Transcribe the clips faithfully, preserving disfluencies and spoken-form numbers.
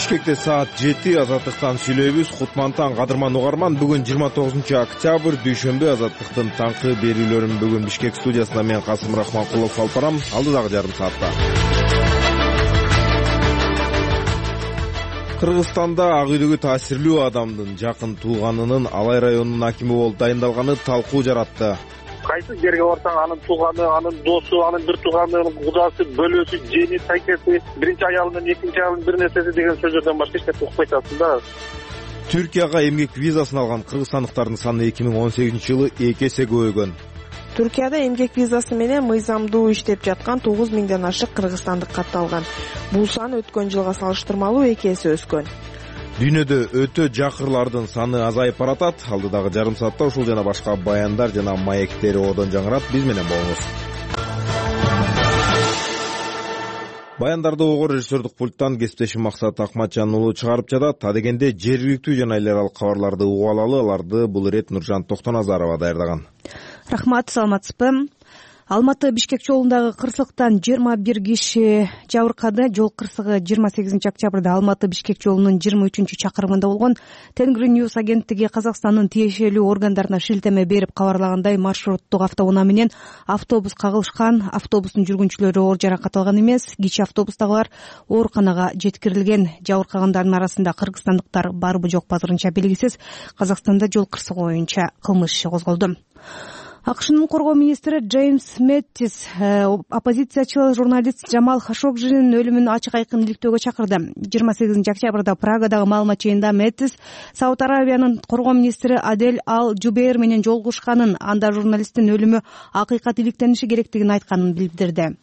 Бишкекте саат жети Азаттыктан сүйлөйбүз. Кутмантан кадырман угарман. Бүгүн жыйырма тогузунчу октябрь дүйшөмбү. Азаттыктын таңкы берүүлөрүн бүгүн Бишкек студиясында мен Касым Рахманкулов алып барам. Алдыдагы жарым саатта. Кыргызстанда ак үйдөгү таасирлүү адамдын жакын тууганынын Алай районунун акими болуп дайындалганы талкуу жаратты. Кайсы жерге барсаң анын тууганы, анын досу, анын бир тууганы, кудасы, бөлөсү, жени, тайкеси, биринчи аялынан экинчи аялдын бир нерсеси деген сөздөрдөн башка эч нерсе укпай атасың да. Түркияга эмгек визасын алган кыргызстандыктардын саны эки миң он сегизинчи жылы эки эсе көбөйгөн. Түркияда эмгек визасы менен мыйзамдуу иштеп жаткан тогуз миңден ашык кыргызстандык катталган. Бул сан өткөн жылга салыштырмалуу эки эсе өскөн. Дүйнөдө өтө жакырлардын саны азайып баратат. Алдыдагы жарым саатта ушул жана башка баяндар жана маектери одон жаңырат. Биз менен болуңуз. Баяндарды огор режиссердук пульттан кесиптешим Максат Акматжан уулу чыгарып жатат. А дегенде жергиликтүү жана эл аралык кабарларды угуп алалы. Аларды бул ирет Нуржан Токтоназарова даярдаган. Рахмат, саламатсызбы? Алматы Бишкек жолундагы кырсыктан жыйырма бир киши жабыркады. Жол кырсыгы жыйырма сегизинчи октябрда Алматы Бишкек жолунун жыйырма үчүнчү чакырымында болгон. Тенгри Ньюс агенттиги Казакстандын тиешелүү органдарына шилтеме берип кабарлагандай, маршруттук автоунаа менен автобус кагылышкан. Автобустун жүргүнчүлөрү оор жаракат алган эмес. Кичи автобустагылар ооруканага жеткирилген. Жабыркагандардын арасында кыргызстандыктар барбы жокпу азырынча белгисиз. Казакстанда жол кырсыгы боюнча кылмыш иши козголду. АКШнын коргоо министри Джеймс Мэттис оппозициячыл журналист Жамал Хашогжинин өлүмүн ачык айкын иликтөөгө чакырды. жыйырма сегизинчи октябрда Прагадагы маалымат жыйынында Мэттис Сауд Арабиянын коргоо министри Адель Ал Жубейр менен жолугушканын, анда журналисттин өлүмү акыйкат иликтениши керектигин айтканын билдирди.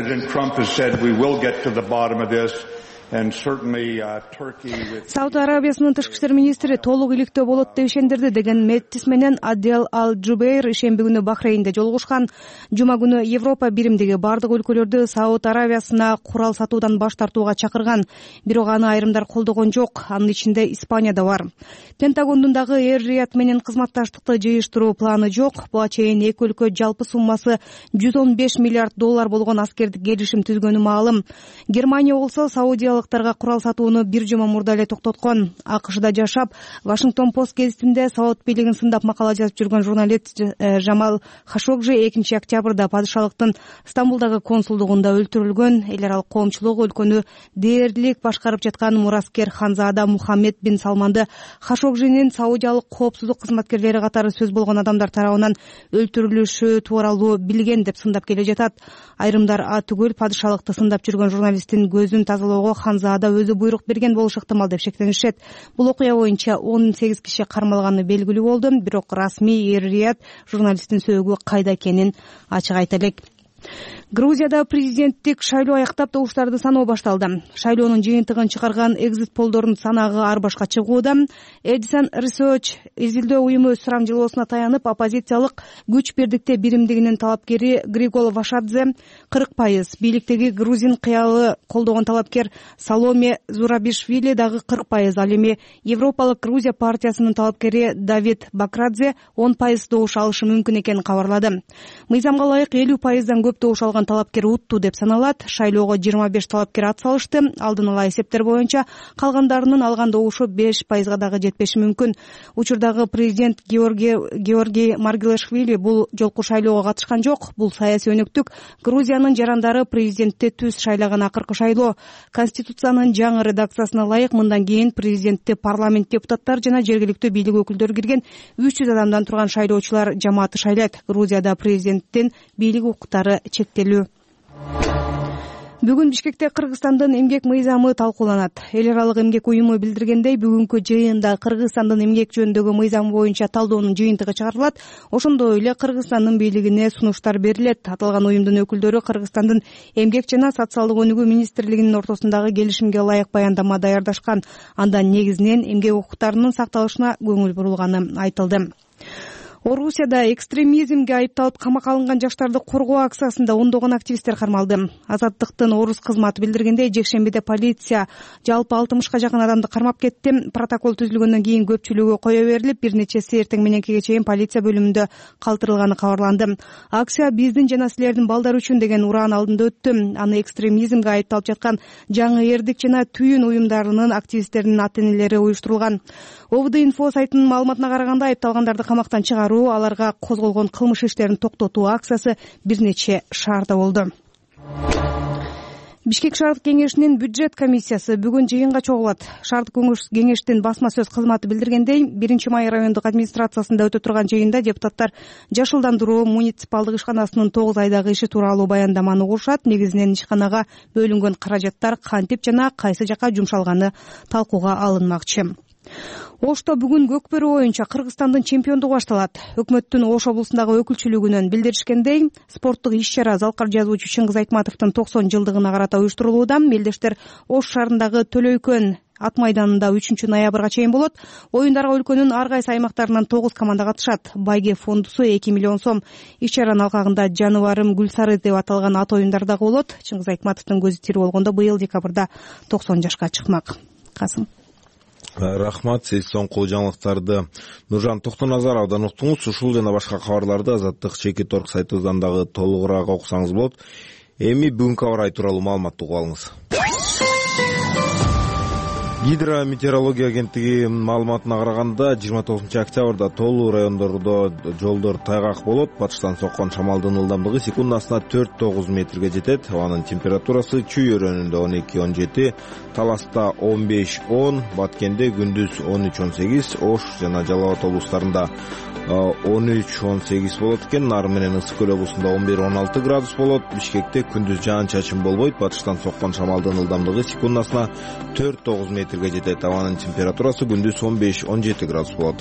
Сауд Арабиясынын тышкы иштер министри толук иликтөө болот деп ишендирди деген Мэттис менен Адель Ал Жубейр ишемби күнү Бахрейнде жолугушкан. Жума күнү Европа биримдиги бардык өлкөлөрдү Сауд Арабиясына курал сатуудан баш тартууга чакырган. Бирок аны айрымдар колдогон жок, анын ичинде Испания да бар. Пентагондун дагы Эр-Рият менен кызматташтыкты жыйыштыруу планы жок. Буга чейин эки өлкө жалпы суммасы жүз он беш миллиард доллар болгон аскердик келишим түзгөнү маалым. Германия болсо Саудиялык курал сатууну бир жума мурда эле токтоткон. АКШда жашап, Вашингтон Пост гезитинде Сауд бийлигин сындап макала жазып жүргөн журналист Жамал Хашогжи экинчи октябрда падышалыктын Стамбулдагы консулдугунда өлтүрүлгөн. Эл аралык коомчулук өлкөнү дээрлик башкарып жаткан мураскер Ханзада Мухаммед бин Салманды Хашогжинин саудиялык коопсуздук кызматкерлери катары сөз болгон адамдар тарабынан өлтүрүлүшү тууралуу билген деп сындап келе жатат. Айрымдар а түгөл падышалыкты сындап жүргөн журналисттин көзүн тазалоого Ханзада өзү буйрук берген болушу ыктымал деп шектенишет. Бул окуя боюнча он сегиз киши кармалганы белгилүү болду, бирок расмий Эр-Рият журналисттин сөөгү кайда экенин ачык айта элек. Грузияда президенттик шайлоо аяктап добуштарды саноо башталды. Шайлоонун жыйынтыгын чыгарган экзит полдордун санагы ар башка чыгууда. Edison Research изилдөө уюму сурамжылоосуна таянып, оппозициялык күч бирдикте биримдигинин талапкери Григол Вашадзе кырк пайыз, бийликтеги грузин кыялы колдогон талапкер Саломе Зурабишвили дагы кырк пайыз, ал эми Европалык Грузия партиясынын талапкери Давид Бакрадзе он пайыз добуш алышы мүмкүн экенин кабарлады. Мыйзамга ылайык элүү пайыздан көп добуш алган талапкер утту деп саналат. Шайлоого жыйырма беш талапкер ат салышты. Алдын ала эсептер боюнча калгандарынын алган добушу беш пайызга дагы жетпеши мүмкүн. Учурдагы президент Георгий Георгий Маргелашвили бул жолку шайлоого катышкан жок. Бул саясий өнөктүк Грузиянын жарандары президентти түз шайлаган акыркы шайлоо. Конституциянын жаңы редакциясына ылайык мындан кийин президентти парламент депутаттары жана жергиликтүү бийлик өкүлдөрү кирген үч жүз адамдан турган шайлоочулар жамааты шайлайт. Грузияда президенттин бийлик укуктары чектелүү. Бүгүн Бишкекте Кыргызстандын эмгек мыйзамы талкууланат. Эл аралык эмгек уюму билдиргендей, бүгүнкү жыйында Кыргызстандын эмгек жөнүндөгү мыйзамы боюнча талдоонун жыйынтыгы чыгарылат. Ошондой эле Кыргызстандын бийлигине сунуштар берилет. Аталган уюмдун өкүлдөрү Кыргызстандын эмгек жана социалдык өнүгүү министрлигинин ортосундагы келишимге ылайык баяндама даярдашкан. Анда негизинен эмгек укуктарынын сакталышына көңүл бурулганы айтылды. Орусияда экстремизмге айыпталып камакка алынган жаштарды коргоо акциясында ондогон активисттер кармалды. Азаттыктын орус кызматы билдиргендей, жекшембиде полиция жалпы алтымышка жакын адамды кармап кетти. Протокол түзүлгөндөн кийин көпчүлүгү кое берилип, бир нечеси эртең мененкиге чейин полиция бөлүмүндө калтырылганы кабарланды. Акция биздин жана силердин балдар үчүн деген ураан алдында өттү. Аны экстремизмге айыпталып жаткан жаңы эрдик жана түйүн уюмдарынын активисттеринин ата-энелери уюштурулган. ОВД-инфо сайтынын маалыматына караганда, айыпталгандарды камактан чыгаруу, аларга козголгон кылмыш иштерин токтотуу акциясы бир нече шаарда болду. Бишкек шаардык кеңешинин бюджет комиссиясы бүгүн жыйынга чогулат. Шаардык кеңештин басма сөз кызматы билдиргендей, биринчи май райондук администрациясында өтө турган жыйында депутаттар жашылдандыруу муниципалдык ишканасынын тогуз айдагы иши тууралуу баяндаманы угушат. Негизинен ишканага бөлүнгөн каражаттар кантип жана кайсы жака жумшалганы талкууга алынмакчы. Ошто бүгүн көкбөрү боюнча Кыргызстандын чемпиондугу башталат. Өкмөттүн Ош облусундагы өкүлчүлүгүнөн билдиришкендей, спорттук иш-чара залкар жазуучу Чыңгыз Айтматовдун токсон жылдыгына карата уюштурулууда. Мелдештер Ош шаарындагы Төлөйкөн ат майданында үчүнчү ноябрга чейин болот. Оюндарга өлкөнүн ар кайсы аймактарынан тогуз команда катышат. Байге фондусу эки миллион сом. Иш-чаранын алкагында жаныбарым Гүлсары деп аталган ат оюндар дагы болот. Чыңгыз Айтматовдун көзү тирүү болгондо быйыл декабрда токсон жашка чыкмак. Касым. Рахмат. Сиз соңку жаңылыктарды Нуржан Токтоназаровдон уктуңуз. Ушул жана башка кабарларды Азаттык чеки торг сайтыбыздан дагы толугураак окусаңыз болот. Эми бүгүнкү аба ырайы тууралуу маалыматты угуп алыңыз. Гидрометеорология агенттиги маалыматына караганда, жыйырма тогузунчу октябрда Тоолуу райондордо жолдор тайгак болот. Батыштан соккон шамалдын ылдамдыгы секундасына төрт тогуз метрге жетет. Абанын температурасы Чүй өрөөнүндө он эки он жети, Таласта он беш он, Баткенде күндүз он үч он сегиз, Ош жана Жалал Абад облустарында он үч он сегиз болот экен. Нарын менен Ысык көл облусунда он бир он алты градус болот. Бишкекте күндүз жаан-чачын болбойт. Батыштан соккон шамалдын ылдамдыгы секундасына төрт тогуз метрге жетет. Абанын температурасы күндүз он беш он жети градус болот.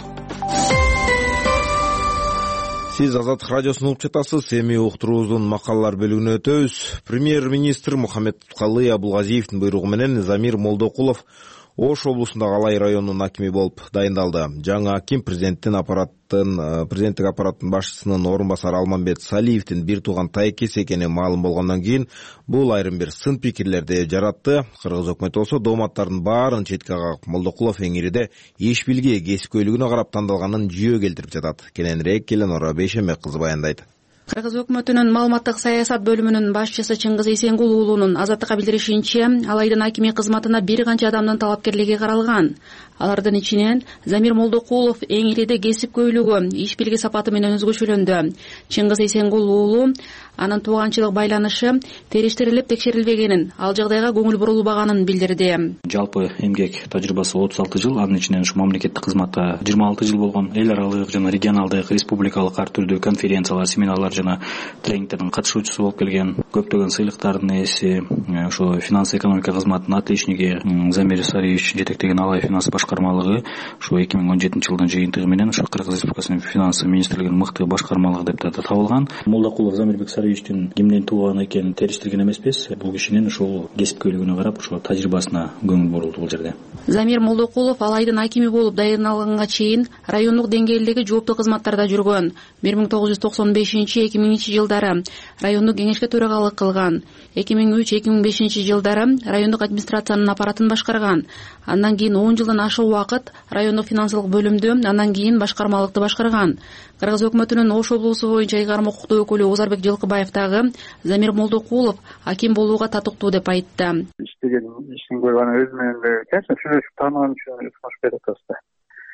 Сиз Азаттык радиосун угуп жатасыз. Эми уктуруубуздун макалалар бөлүгүнө өтөбүз. Премьер-министр Мухаммедкалый Абулгазиевдин буйругу менен Замир Молдокулов Ош облусундагы Алай районунун акими болуп дайындалды. Жаңы аким президенттин аппараттын президенттик аппараттын башчысынын орун басары Алмамбет Салиевдин бир тууган тайкеси экени маалым болгондон кийин бул айрым бир сын пикирлерди жаратты. Кыргыз өкмөтү болсо дооматтардын баарын четке кагып, Молдокулов эңириде иш билги, кесипкөйлүгүнө карап тандалганын жүйө келтирип жатат. Кененирээк Эленора Бейшембек кызы баяндайт. Кыргыз өкмөтүнүн маалыматтык саясат бөлүмүнүн башчысы Чыңгыз Эсенгул уулунун Азаттыкка билдиришинче, Алайдын акими кызматына бир канча адамдын талапкерлиги каралган. Алардын ичинен Замир Молдокулов эңириде кесипкөйлүгү, иш билги сапаты менен өзгөчөлөндү. Чыңгыз Эсенгул уулу анын тууганчылык байланышы териштирилип текшерилбегенин, ал жагдайга көңүл бурулбаганын билдирди. Жалпы эмгек тажрыйбасы отуз алты жыл, анын ичинен ушу мамлекеттик кызматта жыйырма алты жыл болгон. Эл аралык жана регионалдык, республикалык ар түрдүү конференциялар, семинарлар жана тренингтердин катышуучусу болуп келген. Көптөгөн сыйлыктардын ээси, ошо финанс экономика кызматынын отличниги Замир Сариевич жетектеген Алай финанс башкармалыгы ушу эки миң он жетинчи жылдын жыйынтыгы менен ушу Кыргыз Республикасынын финанс министрлигинин мыкты башкармалыгы деп табылган. Молдокулов Замирбек Сариевичтин кимден тууган экенин териштирген эмеспиз. Бул кишинин ушул кесипкөйлүгүнө карап, ушул тажрыйбасына көңүл бурулду бул жерде. Замир Молдокулов Алайдын акими болуп дайындалганга чейин райондук деңгээлдеги жооптуу кызматтарда жүргөн. бир миң тогуз жүз токсон бешинчи эки миңинчи жылдары райондук кеңешке төрагалык кылган. эки миң үч эки миң бешинчи жылдары райондук администрациянын аппаратын башкарган. Андан кийин он жылдан ашык убакыт райондук финансылык бөлүмдү, андан кийин башкармалыкты башкарган. Кыргыз өкмөтүнүн Ош облусу боюнча ыйгарым укуктуу өкүлү Озарбек Жылкыбаев дагы Замир Молдокулов аким болууга татыктуу деп айтты. Иштеген ишин көргөн өз менен эле, конечно, сүйлөшүп тааныган үчүн сунуш берип атабыз да.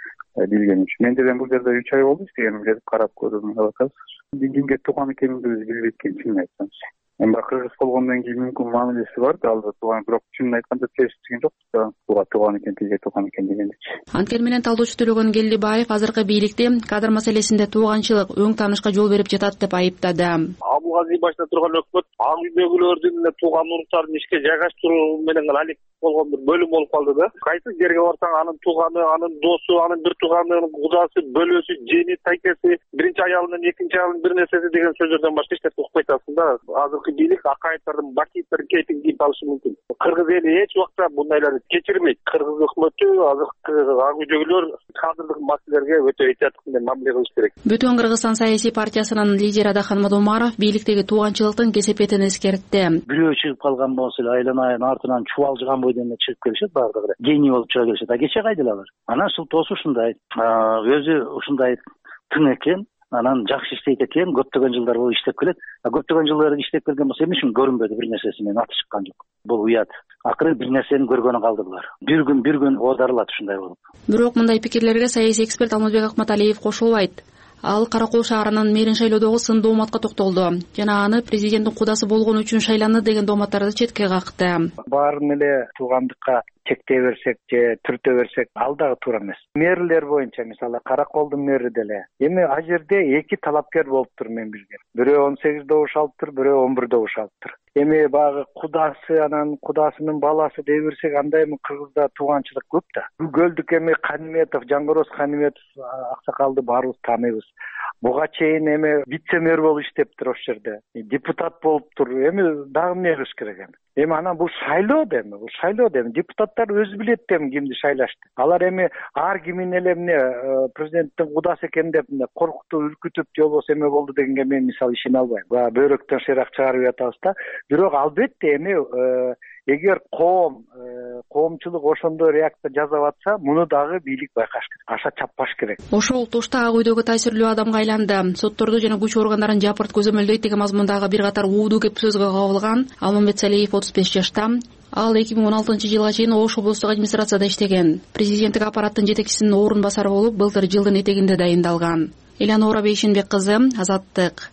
Билген үчүн. Мен деле бул жерде үч ай болду иштегеним, келип карап көрдүм атабыз. Кимге тууган экенин биз билбейт экен, чынын айтсам. Эми кыргыз болгондон кийин мүмкүн мамилеси бар да, алда тууган, бирок чынын айтканда териштирген жок да, тууга тууган экен, тиге тууган экен дегендичи. Анткени менен талдоочу Төлөгөн Келдибаев азыркы бийликти кадр маселесинде тууганчылык, өң таанышка жол берип жатат деп айыптады. Ал Абылгазиев башында турган өкмөт ак үйдөгүлөрдүн тууган уруктарын ишке жайгаштыруу менен гана алек болгон бир бөлүм болуп калды да. Кайсы жерге барсаң анын тууганы, анын досу, анын бир тууганынын кудасы, бөлөсү, жени, тайкеси, биринчи аялынын, экинчи аялынын бир нерсеси деген сөздөрдөн башка эч нерсе укпай атасың да. Азыркы бийлик акаевдердин, бакиевдердин кейпин кийип алышы мүмкүн. Кыргыз эли эч убакта бундайларды кечирбейт. Кыргыз өкмөтү азыркы ак үйдөгүлөр кадрлык маселелерге өтө этияттык менен мамиле кылыш керек. Бүтүн Кыргызстан саясий партиясынын лидери Адахан Мадумаров бийликтеги тууганчылыктын кесепетин эскертти. Бирөө чыгып калган болсо эле айланайын артынан чубалжыган бойдон чыгып келишет, баардыгы гений болуп чыга келишет. А кече кайдалар? Анан Султоосу ушундай, өзү ушундай тың экен, анан жакшы иштейт экен, көптөгөн жылдар бою иштеп келет. А көптөгөн жылдар иштеп келген болсо эмне үчүн көрүнбөдү, бир нерсеси менен аты чыккан жок. Бул уят. Акыры бир нерсени көргөнү калды булар. Бир күн бир күн оодарылат ушундай болуп. Бирок мындай пикирлерге саясий эксперт Алмазбек Акматалиев кошулбайт. Ал Кара Кол шаарынын мэрин шайлоодогу сын дооматка токтолду жана аны президенттин кудасы болгон үчүн шайланды деген дооматтарды четке какты. Баарын эле туугандыкка чектей берсек же түртө берсек ал дагы туура эмес. Мэрлер боюнча мисалы Кара Колдун мэри деле эми а жерде эки талапкер болуптур мен билген. Бирөө он сегиз добуш алыптыр, бирөө он бир добуш алыптыр. Эми багы кудасы, анан кудасынын баласы дей берсек, анда эми Кыргызда тууганчылык көп да. Гөлдүк эми Каниметов, Жангороз Каниметов аксакалды баарыбыз тааныйбыз. Буга чейин эми вице-мэр болуп иштептир ошол жерде. Депутат болуптур. Эми дагы эмне кылыш керек эми? Эми анан бул шайлоо деми, бул шайлоо деми. Депутаттар өзү билет деми кимди шайлашты. Алар эми ар кимин эле эмне президенттин кудасы экен деп коркутуп, үркүтүп, же болбосо эме болду дегенге мен мисалы ишене албайм. Баа бөйрөктөн шыйрак чыгарып атабыз да. Бирок албетте эми эгер коом, коомчулук ошондой реакция жасап атса, муну дагы бийлик байкаш керек. Аша чаппаш керек. Ошол тушта ак үйдөгү таасирлүү адамга айланды. Сотторду жана күч органдарын жапырт көзөмөлдөйт деген мазмундагы бир катар уудуу кеп сөзгө кабылган Алмамбет Салиев отуз беш жашта. Ал эки миң он алтынчы жылга чейин Ош облустук администрацияда иштеген. Президенттик аппараттын жетекчисинин орун басары болуп, былтыр жылдын этегинде дайындалган. Элянора Бейшенбек кызы, Азаттык.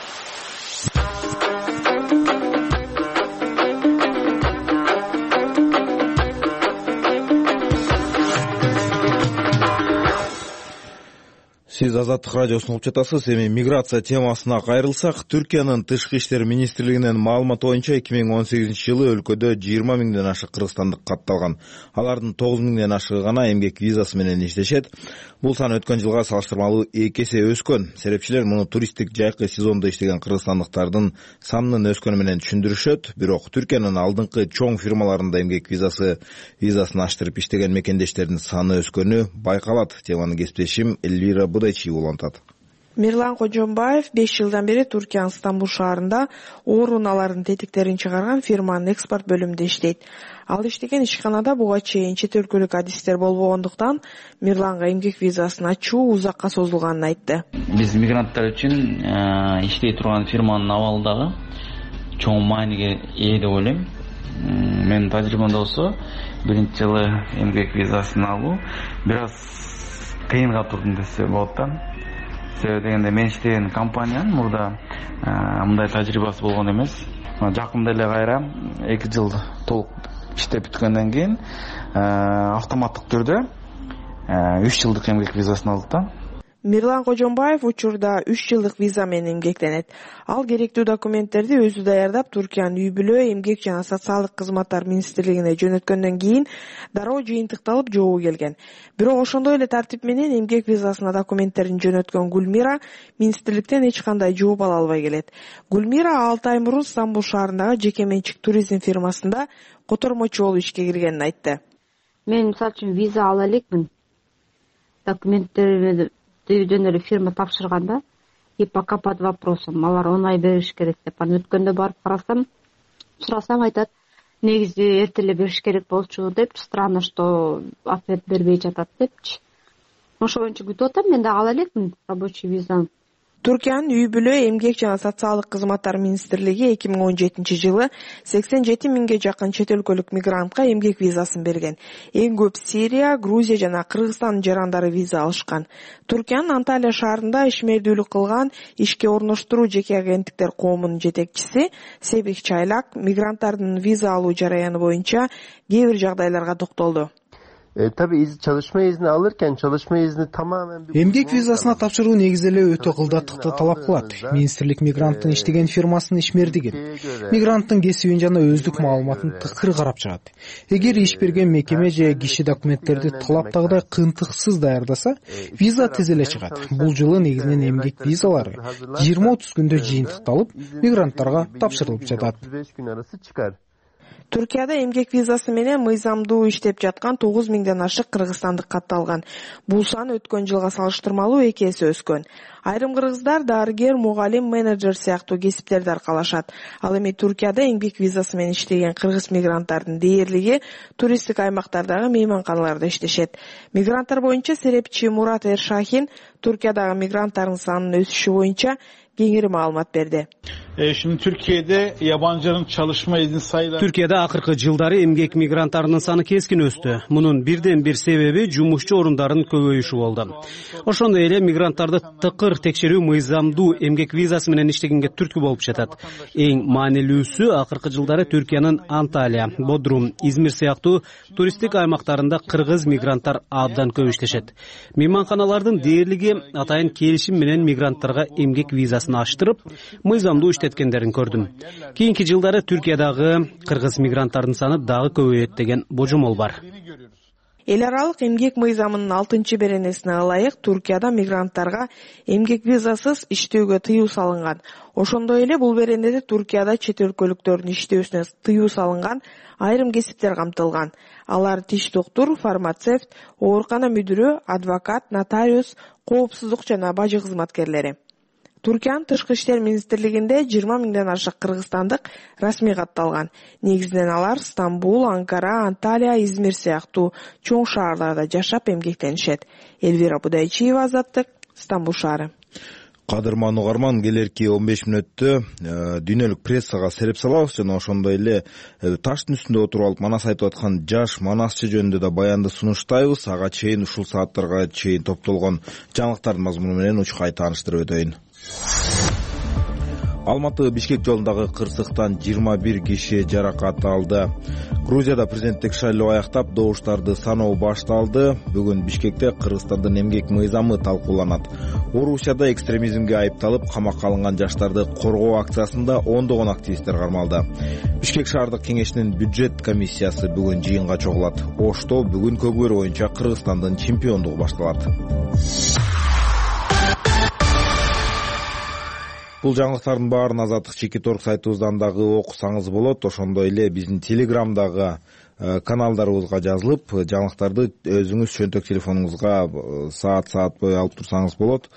Сиз Азаттык радиосун угуп жатасыз. Эми миграция темасына кайрылсак, Түркиянын тышкы иштер министрлигинин маалыматы боюнча эки миң он сегизинчи жылы өлкөдө жыйырма миңден ашык кыргызстандык катталган. Алардын тогуз миңден ашыгы гана эмгек визасы менен иштешет. Бул сан өткөн жылга салыштырмалуу эки эсе өскөн. Серепчилер муну туристтик жайкы сезондо иштеген кыргызстандыктардын санынын өскөнү менен түшүндүрүшөт. Бирок Түркиянын алдыңкы чоң фирмаларында эмгек визасы визасын аштырып иштеген мекендештердин саны өскөнү байкалат. Теманы кесиптешим Элвира улантат. Мирлан Кожомбаев беш жылдан бери Туркиянын Стамбул шаарында ооруналардын тетиктерин чыгарган фирманын экспорт бөлүмүндө иштейт. Ал иштеген ишканада буга чейин чет өлкөлүк адистер болбогондуктан Мирланга эмгек визасын ачуу узакка созулганын айтты. Биз мигранттар үчүн иштей турган фирманын абалы дагы чоң мааниге ээ деп ойлойм. Менин тажрыйбамда болсо биринчи жылы эмгек визасын алуу бир аз кыйынга турдум десе болот да. Себеби дегенде мен иштеген компаниянын мурда мындай тажрыйбасы болгон эмес. Жакында эле кайра эки жыл толук иштеп бүткөндөн кийин автоматтык түрдө үч жылдык эмгек визасын алдык да. Мирлан Кожомбаев учурда үч жылдык виза менен эмгектенет. Ал керектүү документтерди өзү даярдап, Түркиянын үй бүлө, эмгек жана социалдык кызматтар министрлигине жөнөткөндөн кийин дароо жыйынтыкталып жообу келген. Бирок ошондой эле тартип менен эмгек визасына документтерин жөнөткөн Гүлмира министрликтен эч кандай жооп ала албай келет. Гүлмира алты ай мурун Стамбул шаарындагы жеке менчик туризм фирмасында котормочу болуп ишке киргенин айтты. Мен мисалы үчүн виза ала элекмин. Документтерди жөн эле фирма тапшырганда, и пока под вопросом, алар он ай бериш керек деп. Аны өткөндө барып карасам, сурасам айтат, негизи эрте эле бериш керек болчу деп, странно, что ответ бербей жатат депчи. Ошо боюнча күтүп атам, мен да ала элекмин рабочий визаны. Түркиянын үй бүлө, эмгек жана социалдык кызматтар министрлиги эки миң он жетинчи жылы сексен жети миңге жакын чет өлкөлүк мигрантка эмгек визасын берген. Эң көп Сирия, Грузия жана Кыргызстан жарандары виза алышкан. Түркиянын Анталия шаарында ишмердүүлүк кылган ишке орноштуруу жеке агенттиктер коомунун жетекчиси Себих Чайлак мигранттардын виза алуу жараяны боюнча кээ бир жагдайларга токтолду. E, tabii iz, çalışma izni alırken çalışma izni tamamen bir... Эмгек визасына тапшыруу негизи эле өтө кылдаттыкты талап кылат. Министрлик мигранттын иштеген фирмасынын ишмердигин, мигранттын кесибин жана өздүк маалыматын тыкыр карап чыгат. Эгер иш берген мекеме же киши документтерди талаптагыдай кыйынтыксыз даярдаса, виза тез эле чыгат. Бул жылы негизинен эмгек визалары жыйырма отуз күндө жыйынтыкталып, мигранттарга тапшырылып жатат. Түркияда эмгек визасы менен мыйзамдуу иштеп жаткан тогуз миңден ашык кыргызстандык катталган. Бул сан өткөн жылга салыштырмалуу эки эсе өскөн. Айрым кыргыздар дарыгер, мугалим, менеджер сыяктуу кесиптерди аркалашат. Ал эми Түркияда эмгек визасы менен иштеген кыргыз мигранттардын дээрлиги туристтик аймактардагы мейманканаларда иштешет. Мигранттар боюнча серепчи Мурат Эршахин Түркиядагы мигранттардын санынын өсүшү боюнча кеңири маалымат берди. E, şimdi Türkiye'de yabancıların çalışma izni sayıları... Türkiye'de akırkı жылдары эмгек мигранттарынын саны keskin өстү. Мунун бирден бир себеби жумушчу орундардын көбөйүшү болду. Ошондой эле мигранттарды тыкыр текшерүү мыйзамдуу эмгек визасы менен иштегенге түрткү болуп жатат. Эң маанилүүсү акыркы жылдары Түркиянын Анталия, Бодрум, Измир сыяктуу туристтик аймактарында кыргыз мигранттар абдан көп иштешет. Мейманканалардын дээрлиги атайын келишим менен мигранттарга эмгек визасын аштырып, мыйзамдуу иштеткендерин көрдүм. Кийинки жылдары Түркиядагы кыргыз мигранттардын саны дагы көбөйөт деген божомол бар. Эл аралык эмгек мыйзамынын алтынчы беренесине ылайык Түркияда мигранттарга эмгек визасыз иштөөгө тыюу салынган. Ошондой эле бул беренеде Түркияда чет өлкөлүктөрдүн иштөөсүнө тыюу салынган айрым кесиптер камтылган. Алар тиш доктур, фармацевт, оорукана мүдүрү, адвокат, нотариус, коопсуздук жана бажы кызматкерлери. Түркиянын тышкы иштер министрлигинде жыйырма миңден ашык кыргызстандык расмий катталган. Негизинен алар Стамбул, Анкара, Анталия, Измир сыяктуу чоң шаарларда жашап эмгектенишет. Элвира Будайчиева, Азаттык, Стамбул шаары. Кадырман угарман, келерки он беш мүнөттө дүйнөлүк прессага сереп салабыз жана ошондой эле таштын үстүндө отуруп алып манас айтып аткан жаш манасчы жөнүндө да баянды сунуштайбыз. Ага чейин ушул сааттарга чейин топтолгон жаңылыктардын мазмуну менен учкай тааныштырып өтөйүн. Алматы Бишкек жолундагы кырсыктан жыйырма бир киши жаракат алды. Грузияда президенттик шайлоо аяктап, добуштарды саноо башталды. Бүгүн Бишкекте Кыргызстандын эмгек мыйзамы талкууланат. Орусияда экстремизмге айыпталып камакка алынган жаштарды коргоо акциясында ондогон активисттер кармалды. Бишкек шаардык кеңешинин бюджет комиссиясы бүгүн жыйынга чогулат. Ошто бүгүн көкөр боюнча Кыргызстандын чемпиондугу башталат. Бул жаңылыктардын баарын Азаттык Чекиторг сайтыбыздан дагы окусаңыз болот. Ошондой эле биздин Телеграмдагы каналдарыбызга жазылып, жаңылыктарды өзүңүз чөнтөк телефонуңузга саат-саат бою алып турсаңыз болот.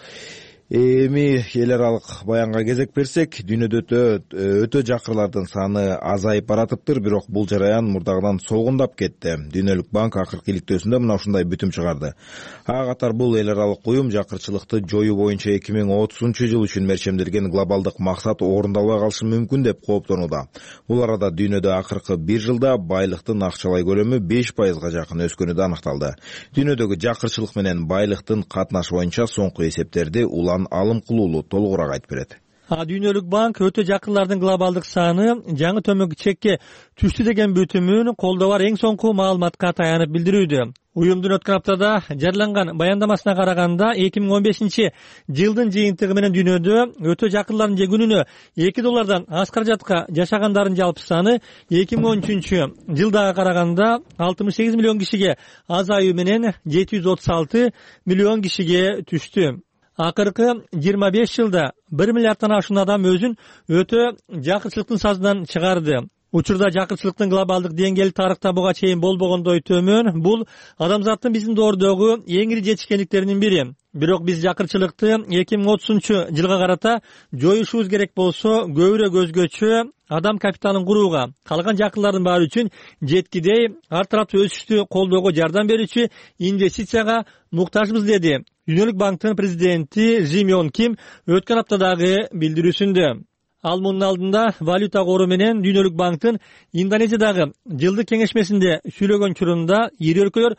Эми эл аралык баянга кезек берсек, дүйнөдө өтө жакырлардын саны азайып баратыптыр, бирок бул жараян мурдагыдан солгундап кетти. Дүйнөлүк банк акыркы иликтөөсүндө мына ушундай бүтүм чыгарды. Ага катар бул эл аралык уюм жакырчылыкты жоюу боюнча эки миң отузунчу жыл үчүн мерчемделген глобалдык максат орундалбай калышы мүмкүн деп кооптонууда. Бул арада дүйнөдө акыркы бир жылда байлыктын акчалай көлөмү беш пайызга жакын өскөнү да аныкталды. Дүйнөдөгү жакырчылык менен байлыктын катнашы боюнча соңку эсептерди Улан Алым Кулуулу толугураак айтып берет. Дүйнөлүк банк өтө жакырлардын глобалдык саны жаңы төмөнкү чекке түштү деген бүтүмүн колдоо бар эң соңку маалыматка таянып билдирүүдө. Уюмдун өткөн аптада жарыяланган баяндамасына караганда эки миң он бешинчи жылдын жыйынтыгы менен дүйнөдө өтө жакырлардын же күнүнө эки доллардан аз каражатка жашагандардын жалпы саны эки миң он үчүнчү жылдага караганда алтымыш сегиз миллион кишиге азаюу менен жети жүз отуз алты миллион кишиге түштү. Акыркы жыйырма беш жылда бир миллиарддан ашуун адам өзүн өтө жакырчылыктын сазынан чыгарды. Учурда жакырчылыктын глобалдык деңгээли тарыхта буга чейин болбогондой төмөн. Бул адамзаттын биздин доордогу эң ири жетишкендиктеринин бири. Бирок биз жакырчылыкты эки миң отузунчу жылга карата жоюшубуз керек болсо, көбүрөөк өзгөчө адам капиталын курууга, калган жакырлардын баары үчүн жеткидей ар тараптуу өсүштү колдоого жардам берүүчү инвестицияга муктажбыз деди Дүйнөлүк банктын президенти Жим Йон Ким өткөн аптадагы билдирүүсүндө. Ал мунун алдында валюта кору менен Дүйнөлүк банктын Индонезиядагы жылдык кеңешмесинде сүйлөгөн учурунда ири өлкөлөр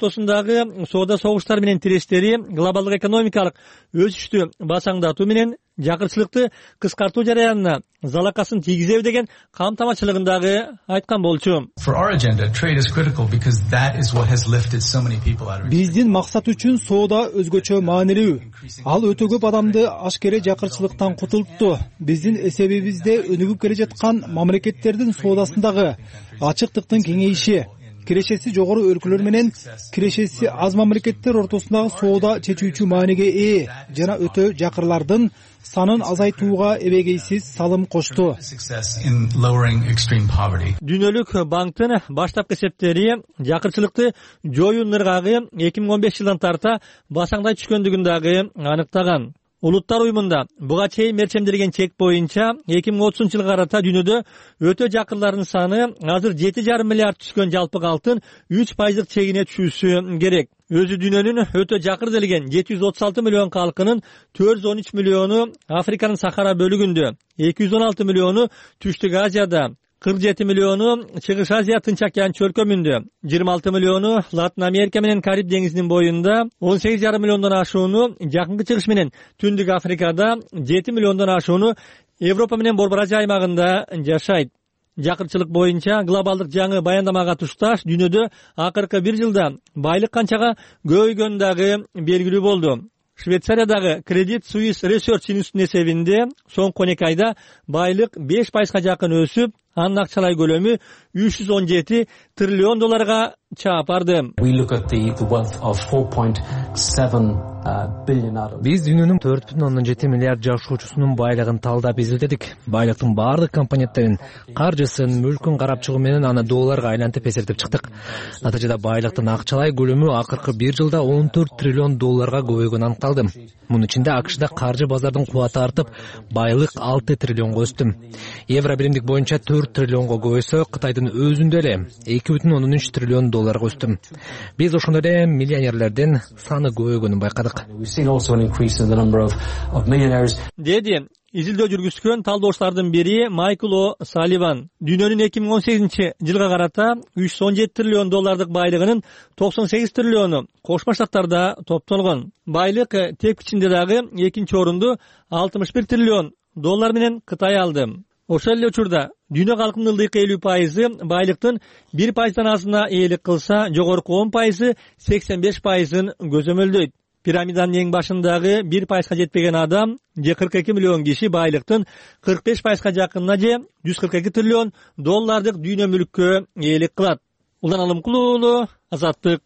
ортосундагы соода согуштар менен тирештери глобалдык экономикалык өсүштү басаңдатуу менен жакырчылыкты кыскартуу жараянына залакасын тийгизеби деген камтамачылыгын дагы айткан болчу. Биздин максат үчүн соода өзгөчө маанилүү. Ал өтө көп адамды ашкере жакырчылыктан кутултту. Биздин эсебибизде өнүгүп келе жаткан мамлекеттердин соодасындагы ачыктыктын кеңейиши, кирешеси жогору өлкөлөр менен кирешеси аз мамлекеттер ортосундагы соода чечүүчү мааниге ээ жана өтө жакырлардын санын азайтууга эбегейсиз салым кошту. Дүйнөлүк банктын баштапкы эсептери жакырчылыкты жоюунун ыргагы эки миң он беш жылдан тарта басаңдай түшкөндүгүн дагы аныктаган. Улуттар уюмунда буга чейин мерчемделген чек боюнча эки миң отузунчу жылга карата дүйнөдө өтө жакырлардын саны азыр жети жарым миллиард түшкөн жалпы калктын үч пайыздык чегине түшүүсү керек. Өзү дүйнөнүн өтө жакыр делген жети жүз отуз алты миллион калкынын төрт жүз он үч миллиону Африканын Сахара бөлүгүндө, эки жүз он алты миллиону Түштүк Азияда, кырк жети миллиону Чыгыш Азия Тынч океан чөлкөмүндө, жыйырма алты миллиону Латын Америка менен Кариб деңизинин боюнда, он сегиз жарым миллиондон ашууну Жакынкы Чыгыш менен Түндүк Африкада, жети миллиондон ашууну Европа менен Борбор Азия аймагында жашайт. Жакырчылык боюнча глобалдык жаңы баяндамага тушташ дүйнөдө акыркы бир жылда байлык канчага көбөйгөнү дагы белгилүү болду. Швейцариядагы Credit Suisse Research институтунун эсебинде соңку он эки айда байлык беш пайызга жакын өсүп, анын акчалай көлөмү үч жүз он жети триллион долларга чаап барды. Биз дүйнөнүн төрт бүтүн ондон жети миллиард жашоочусунун байлыгын талдап изилдедик. Байлыктын баардык компоненттерин, каржысын, мүлкүн карап чыгуу менен аны долларга айлантып эсептеп чыктык. Натыйжада байлыктын акчалай көлөмү акыркы бир жылда он төрт триллион долларга көбөйгөнү аныкталды. Мунун ичинде АКШда каржы базардын кубаты артып, байлык алты триллионго өстү. Евро биримдик боюнча төрт триллионго көбөйсө, Кытайдын өзүндө эле эки бүтүн ондон үч триллион долларга өстү. Биз ошондой эле миллионерлердин саны көбөйгөнүн байкадык. Деди изилдөө жүргүзгөн талдоочулардын бири Майкл О. Салливан. Дүйнөнүн эки миң он сегизинчи жылга карата үч жүз он жети триллион доллардык байлыгынын токсон сегиз триллиону Кошмо Штаттарда топтолгон. Байлык тепкичинде дагы экинчи орунду алтымыш бир триллион доллар менен Кытай алды. Ошол эле учурда дүйнө калкынын ылдыйкы элүү пайызы байлыктын бир пайыздан азына ээлик кылса, жогорку он пайызы сексен беш пайызын көзөмөлдөйт. Пирамиданын эң башындагы бир пайызга жетпеген адам же кырк эки миллион киши байлыктын кырк беш пайызга жакынына же жүз кырк эки триллион доллардык дүйнө мүлккө ээлик кылат. Улан Алымкулуу, Азаттык.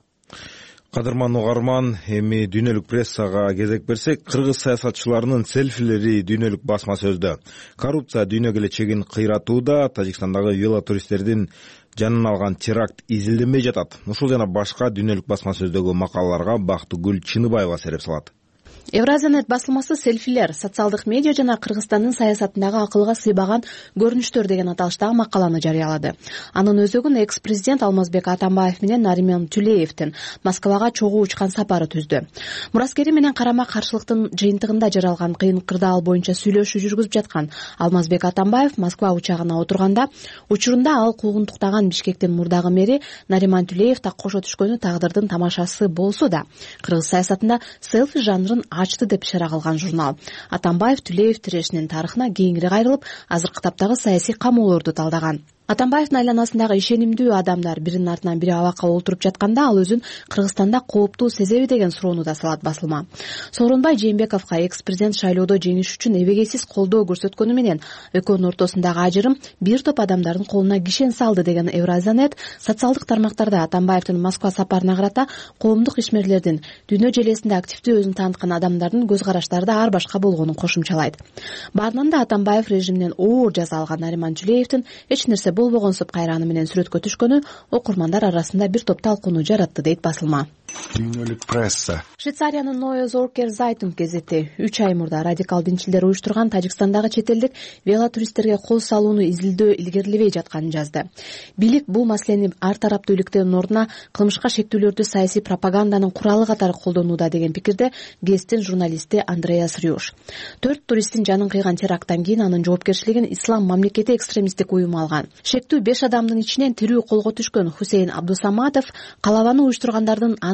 Кадырман угарман, эми дүйнөлүк прессага кезек берсек, кыргыз саясатчыларынын селфилери дүйнөлүк басма сөздө. Коррупция дүйнө келечегин кыйратууда, Тажикстандагы велотуристтердин жанын алган теракт изилденбей жатат. Ушул жана башка дүйнөлүк басма сөздөгү макалаларга Бактыгүл Чыныбаева сереп салат. Евразиянет басылмасы селфилер, социалдык медиа жана Кыргызстандын саясатындагы акылга сыйбаган көрүнүштөр деген аталыштагы макаланы жарыялады. Анын өзөгүн экс-президент Алмазбек Атамбаев менен Нариман Тулеевдин Москвага чогуу учкан сапары түздү. Мураскери менен карама каршылыктын жыйынтыгында жаралган кыйын кырдаал боюнча сүйлөшүү жүргүзүп жаткан Алмазбек Атамбаев Москва учагына отурганда, учурунда ал куугунтуктаган Бишкектин мурдагы мэри Нариман Тулеев так кошо түшкөнү тагдырдын тамашасы болсо да, кыргыз саясатында селфи жанрын ачты деп ишара кылган журнал. Атамбаев Тулеев тирешинин тарыхына кеңири кайрылып, азыркы таптагы саясий камоолорду талдаган. Атамбаевдин айланасындагы ишенимдүү адамдар биринин артынан бири абакка олтуруп жатканда ал өзүн Кыргызстанда кооптуу сезеби деген суроону да салат басылма. Сооронбай Жээнбековго экс-президент шайлоодо жеңиш үчүн эбегейсиз колдоо көрсөткөнү менен экөөнүн ортосундагы ажырым бир топ адамдардын колуна кишен салды деген Евразиянет социалдык тармактарда Атамбаевдин Москва сапарына карата коомдук ишмерлердин, дүйнө желесинде активдүү өзүн тааныткан адамдардын көз караштары да ар башка болгонун кошумчалайт. Баарынан да Атамбаев режиминен оор жаза алган Нариман Тулеевдин эч нерсе болбогонсуп кайраны менен сүрөткө түшкөнү окурмандар арасында бир топ талкууну жаратты дейт басылма. Дүйнөлүк пресса. Швейцариянын Neue Zürcher Zeitung газети үч ай мурда радикал динчилер уюштурган Тажикстандагы чет элдик велотуристтерге кол салууну изилдөө илгерилебей жатканын жазды. Бийлик бул маселени ар тараптуу иликтөөнүн ордуна кылмышка шектүүлөрдү саясий пропаганданын куралы катары колдонууда деген пикирде гезиттин журналисти Андреас Рюш. Төрт туристтин жанын кыйган теракттан кийин анын жоопкерчилигин Ислам мамлекети экстремисттик уюму алган. Шектүү беш адамдын ичинен тирүү колго түшкөн Хусейн Абдусаматов калабаны уюштургандардын ана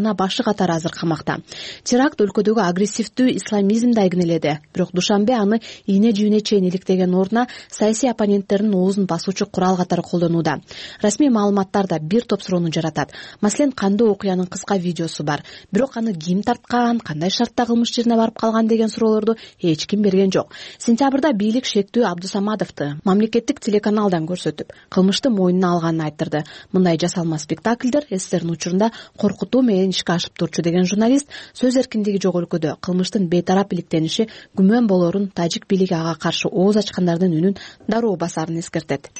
жана башы катары азыр камакта. Теракт өлкөдөгү агрессивдүү исламизмди айгинеледи, бирок Душанбе аны ийне жүүнө чейин иликтеген ордуна саясий оппоненттердин оозун басуучу курал катары колдонууда. Расмий маалыматтар да бир топ суроону жаратат. Маселен, кандуу окуянын кыска видеосу бар, бирок аны ким тарткан, кандай шартта кылмыш жерине барып калган деген суроолорду эч ким берген жок. Сентябрда бийлик шектүү Абдусамадовду мамлекеттик телеканалдан көрсөтүп, кылмышты мойнуна алганын айттырды. Мындай жасалма спектакльдер СССРдин учурунда коркутуу менен ишке ашып турчу деген журналист сөз эркиндиги жок өлкөдө кылмыштын бейтарап иликтениши күмөн болорун, тажик бийлиги ага каршы ооз ачкандардын үнүн дароо басарын эскертет.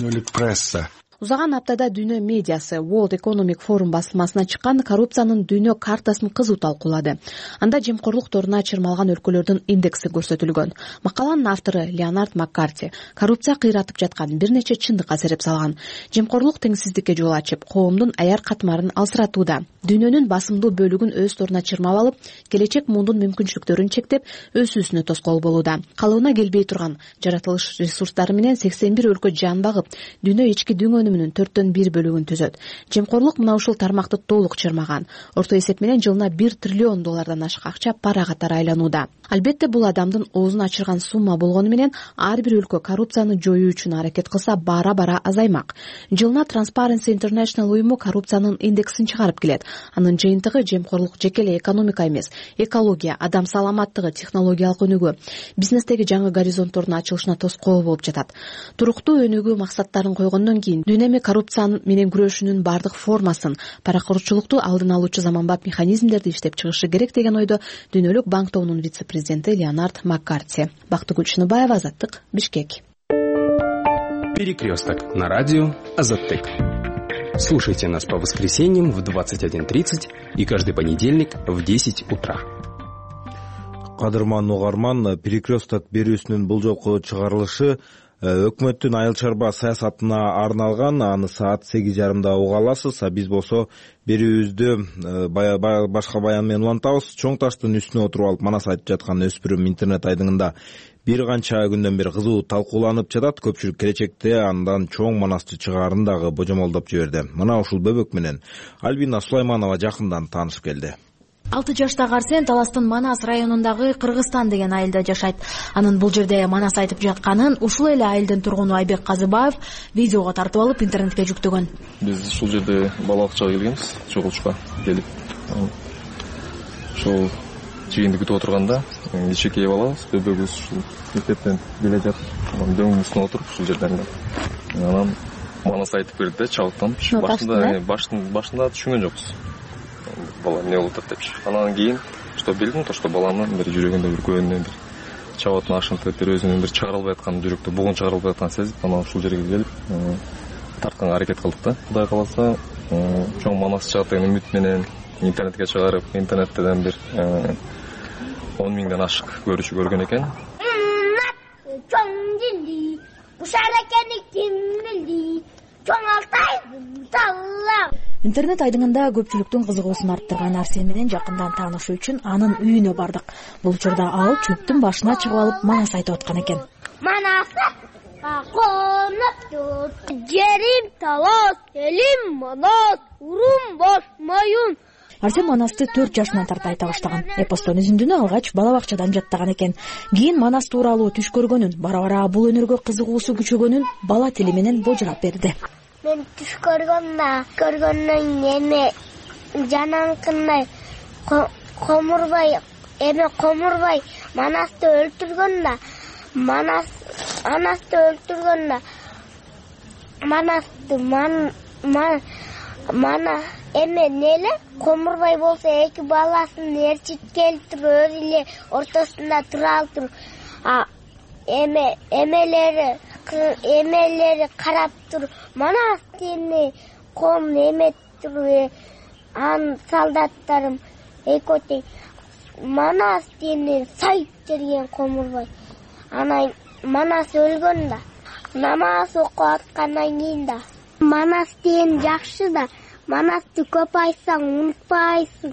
Узаган аптада дүйнө медиасы World Economic Forum басылмасына чыккан коррупциянын дүйнө картасын кызуу талкуулады. Анда жемкорлук торуна чырмалган өлкөлөрдүн индекси көрсөтүлгөн. Макаланын автору Леонард Маккарти коррупция кыйратып жаткан бир нече чындыкка сереп салган. Жемкорлук теңсиздикке жол ачып, коомдун аяр катмарын алсыратууда. Дүйнөнүн басымдуу бөлүгүн өз торуна чырмап алып, келечек мундун мүмкүнчүлүктөрүн чектеп, өсүүсүнө тоскоол болууда. Калыбына келбей турган жаратылыш ресурстары менен сексен бир өлкө жан багып, дүйнө ички дүң өнүмүнүн төрттөн бир бөлүгүн түзөт. Жемкорлук мына ушул тармакты толук чырмаган. Орто эсеп менен жылына бир триллион доллардан ашык акча пара катары айланууда. Албетте бул адамдын оозун ачырган сумма болгону менен ар бир өлкө коррупцияны жоюу үчүн аракет кылса бара-бара азаймак. Жылына Transparency International уюму коррупциянын индексин чыгарып келет. Анын жыйынтыгы жемкорлук жеке эле экономика эмес, экология, адам саламаттыгы, технологиялык өнүгүү, бизнестеги жаңы горизонттордун ачылышына тоскоол болуп жатат. Туруктуу өнүгүү максаттарын койгондон кийин дүйнөмө коррупция менен күрөшүүнүн бардык формасын, паракурчулукту алдын алуучу заманбап механизмдерди иштеп чыгышы керек деген ойдо Дүйнөлүк банк тобунун вице-президенти Леонард Маккарти. Бактыгүл Чыныбаева, Азаттык, Бишкек. Перекресток на радио Азаттык. Слушайте нас по воскресеньям в двадцать один тридцать и каждый понедельник в десять утра. Кадырман угарман, Перекресток берүүсүнүн бул жолку чыгарылышы өкмөттүн айыл чарба саясатына арналган. Аны саат сегиз жарымда уга аласыз. Биз болсо берүүбүздү башка баян менен улантабыз. Чоң таштын үстүнө отуруп алып манас айтып жаткан өспүрүм интернет айдыңында бир канча күндөн бери кызуу талкууланып жатат. Көпчүлүк келечекте андан чоң манасты чыгаарын дагы божомолдоп жиберди. Мына ушул бөбөк менен Альбина Сулайманова жакындан таанышып келди. алты жаштагы Арсен Таластын Манас районундагы Кыргызстан деген айылда жашайт. Анын бул жерде манас айтып жатканын ушул эле айылдын тургуну Айбек Казыбаев видеого тартып алып интернетке жүктөгөн. Биз ушул жерде балалыкчага келгенбиз, чогулушка келип. Ошол жыйынды күтүп отурганда кичинекей балабыз, бөбөгүбүз ушул мектептен келе жатып, дөңнүн үстүнө отуруп ушул жерден анан манас айтып берди да, чабыттанып. Башында баштын башында түшүнгөн жокпуз. Бала эмне болуп атат депчи. Анан кийин что билдим, то что баланын бир жүрөгүндө бир көөнүнөн бир чабатын ашынтып, бир өзүнүн бир чыгарылбай аткан жүрөктө бугун чыгарылбай атканын сезип, анан ушул жерге келип тартканга аракет кылдык да. Кудай кааласа, чоң манас чыгат деген үмүт менен интернетке чыгарып, интернеттен бир он миңден ашык көрүүчү көргөн экен. Чоң дилди, ушар экени ким билди, чоң Алтайдын талла. Интернет айдыңында көпчүлүктүн кызыгуусун арттырган Арсен менен жакындан таанышуу үчүн анын үйүнө бардык. Бул учурда ал чөптүн башына чыгып алып манас айтып аткан экен. Манасы конуп тур, жерим талас, элим манас, урум бош моюн. Арсен манасты төрт жашынан тарта айта баштаган. Эпостон үзүндүнү алгач бала бакчадан жаттаган экен. Кийин манас тууралуу түш көргөнүн, бара-бара бул өнөргө кызыгуусу күчөгөнүн бала тили менен божурап берди. Мен түш көргөндө, көргөндөн эме жананкындай комурбай, эме комурбай манасты өлтүргөндө, манас анасты өлтүргөндө, манасты ман мана эме неле комурбай болсо эки баласын ээрчип келтирип өзү эле ортосунда тура алып, а эме эмелери эмелери карап тур, манас тени ком эме тур, ан солдаттарым экоти манас тени сайып жерген комурбай. Анан манас өлгөн да, намаз окуп аткандан кийин да манас тени жакшы да, манасты көп айтсаң унутпайсың,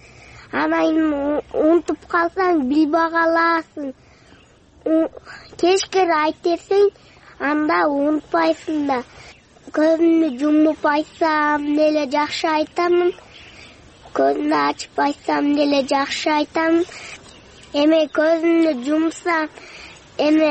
анан унутуп калсаң билбей каласың. Кечке айт берсең, анда унутпайсың да. Көзүмдү жумуп айтсам эле жакшы айтамын. көзүмдү ачпайсам деле жакшы айтам. Эми көзүмдү жумсам, эми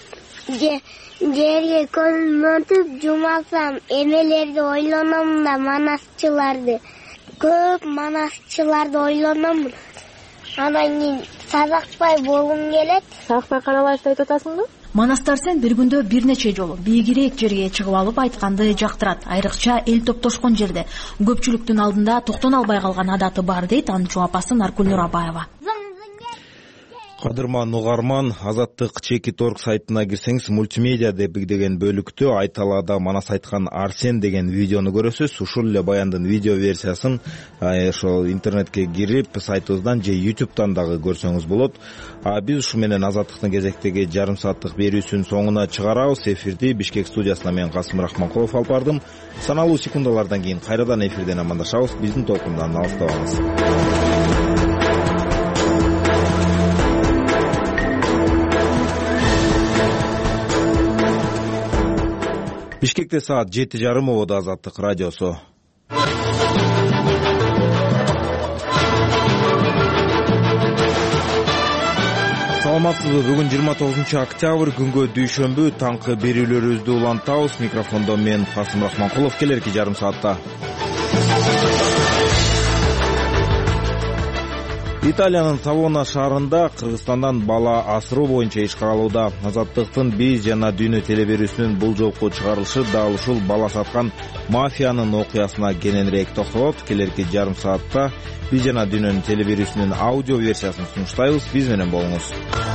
жерге көзүмдү мөңтүп жумасам, эмелерди ойлоном да, манасчыларды. Көп манасчыларды ойлоном. Анан кийин сабакпай болгум келет. Сабакпай каралайсыз айтып атасыңбы? Манас Дарсен бир күндө бир нече жолу бийигирээк жерге чыгып алып айтканды жактырат. Айрыкча эл топтошкон жерде көпчүлүктүн алдында токтоно албай калган адаты бар дейт анын чоң апасы Наркүл Нурабаева. Кадырман угарман, Азаттык чеки торг сайтына кирсеңиз, мультимедиа деген бөлүктө Айталаада Манас айткан Арсен деген видеону көрөсүз. Ушул эле баяндын видео версиясын ошол интернетке кирип, сайтыбыздан же ютубтан дагы көрсөңүз болот. А биз ушу менен Азаттыктын кезектеги жарым сааттык берүүсүнүн соңуна чыгарабыз. Эфирди Бишкек студиясына мен Касым Рахманкулов алып бардым. Саналуу секундалардан кийин кайрадан эфирден амандашабыз. Биздин толкундан алыстабаңыз. Бишкекте саат жети жарым, ободо Азаттык радиосу. Саламатсызбы? Бүгүн жыйырма тогузунчу октябрь, күнгө дүйшөмбү, таңкы берүүлөрүбүздү улантабыз. Микрофондо мен Касым Рахманкулов. Келерки жарым саатта Италиянын Савона шаарында Кыргызстандан бала асыроо боюнча иш каралууда. Азаттыктын Биз жана Дүйнө телеберүүсүнүн бул жолку чыгарылышы дал ушул бала саткан мафиянын окуясына кененирээк токтолот. Келерки жарым саатта Биз жана Дүйнөнүн телеберүүсүнүн аудио версиясын сунуштайбыз. Биз менен болуңуз.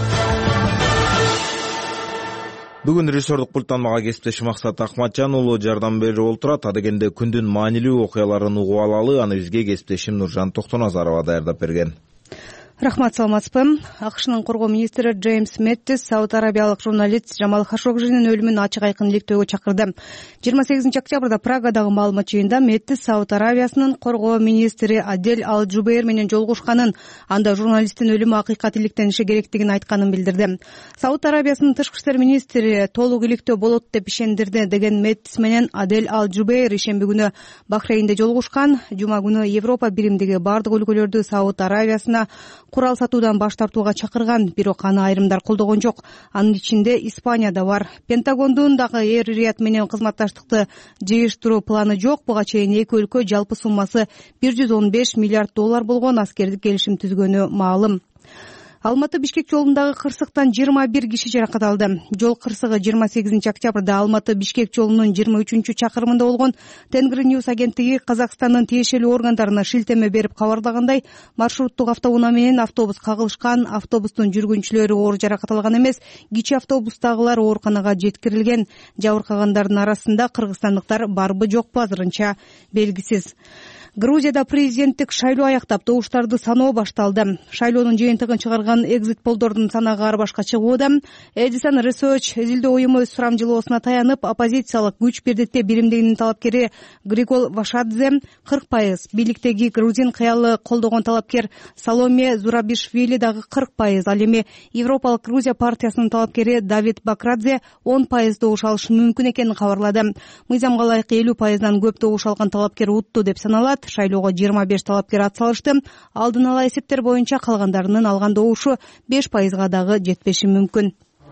Бүгүн режиссердук пульттан мага кесиптешим Максат Акматжан уулу жардам берип олтурат. Адегенде күндүн маанилүү окуяларын угуп алалы. Аны бизге кесиптешим Нуржан Токтоназарова даярдап берген. Рахмат, саламатсызбы? АКШнын коргоо министри Джеймс Мэттис Сауд Арабиялык журналист Жамал Хашогжинин өлүмүн ачык айкын иликтөөгө чакырды. жыйырма сегизинчи октябрда Прагадагы маалымат жыйынында Мэттис Сауд Арабиясынын коргоо министри Адель Ал-Джубейр менен жолугушканын, анда журналисттин өлүмү акыйкат иликтениши керектигин айтканын билдирди. Сауд Арабиясынын тышкы иштер министри толук иликтөө болот деп ишендирди деген Мэттис менен Адель Ал-Джубейр ишемби күнү Бахрейнде жолугушкан. Жума күнү Европа биримдиги бардык өлкөлөрдү Сауд Арабиясына курал сатуудан баш тартууга чакырган, бирок аны айрымдар колдогон жок. Анын ичинде Испания да бар. Пентагондун дагы Эйр Рият менен кызматташтыкты жыйыштыруу планы жок. Буга чейин эки өлкө жалпы суммасы бир жүз он беш миллиард доллар болгон аскердик келишим түзгөнү маалым. Алматы Бишкек жолундагы кырсыктан жыйырма бир киши жаракат алды. Жол кырсыгы жыйырма сегизинчи октябрда Алматы Бишкек жолунун жыйырма үчүнчү чакырымында болгон. Тенгри Ньюс агенттиги Казакстандын тиешелүү органдарына шилтеме берип кабарлагандай, маршруттук автоунаа менен автобус кагылышкан. Автобустун жүргүнчүлөрү оор жаракат алган эмес, кичи автобустагылар ооруканага жеткирилген. Жабыркагандардын арасында кыргызстандыктар барбы жокпу азырынча белгисиз. Грузияда президенттик шайлоо аяктап, добуштарды саноо башталды. Шайлоонун жыйынтыгын чыгарган экзит полдордун санаага ар башка чыгууда. Edison Research изилдөө уюму өз сурамжылоосуна таянып, оппозициялык күч бирдикте биримдигинин талапкери Григол Вашадзе кырк пайыз, бийликтеги грузин кыялы колдогон талапкер Саломе Зурабишвили дагы кырк пайыз, ал эми Европалык Грузия партиясынын талапкери Давид Бакрадзе он пайыз добуш алышы мүмкүн экенин кабарлады. Мыйзамга ылайык элүү пайыздан көп добуш алган талапкер утту деп саналат. Шайлоого жыйырма беш талапкер ат салышты. Алдын ала эсептер боюнча калгандарынын алган добушу беш пайызга дагы жетпеши мүмкүн.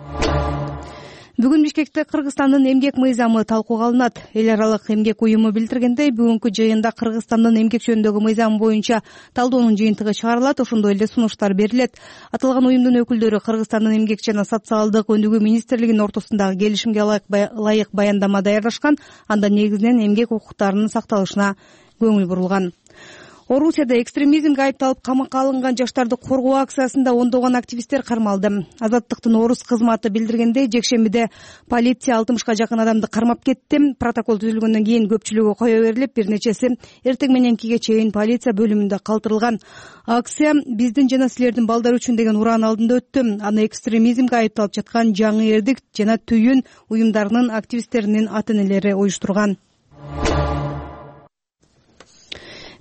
Бүгүн Бишкекте Кыргызстандын эмгек мыйзамы талкууга алынат. Эл аралык эмгек уюму билдиргендей, бүгүнкү жыйында Кыргызстандын эмгек жөнүндөгү мыйзамы боюнча талдоонун жыйынтыгы чыгарылат, ошондой эле сунуштар берилет. Аталган уюмдун өкүлдөрү Кыргызстандын эмгек жана социалдык өнүгүү министрлигинин ортосундагы келишимге ылайык баяндама даярдашкан. Анда негизинен эмгек укуктарынын сакталышына көңүл бурулган. Орусияда экстремизмге айыпталып камакка алынган жаштарды коргоо акциясында ондогон активисттер кармалды. Азаттыктын орус кызматы билдиргендей, жекшембиде полиция алтымышка жакын адамды кармап кетти. Протокол түзүлгөндөн кийин көпчүлүгү кое берилип, бир нечеси эртең мененкиге чейин полиция бөлүмүндө калтырылган. Акция биздин жана силердин балдар үчүн деген ураан алдында өттү. Аны экстремизмге айыпталып жаткан Жаңы Эрдик жана Түйүн уюмдарынын активисттеринин ата-энелери уюштурган.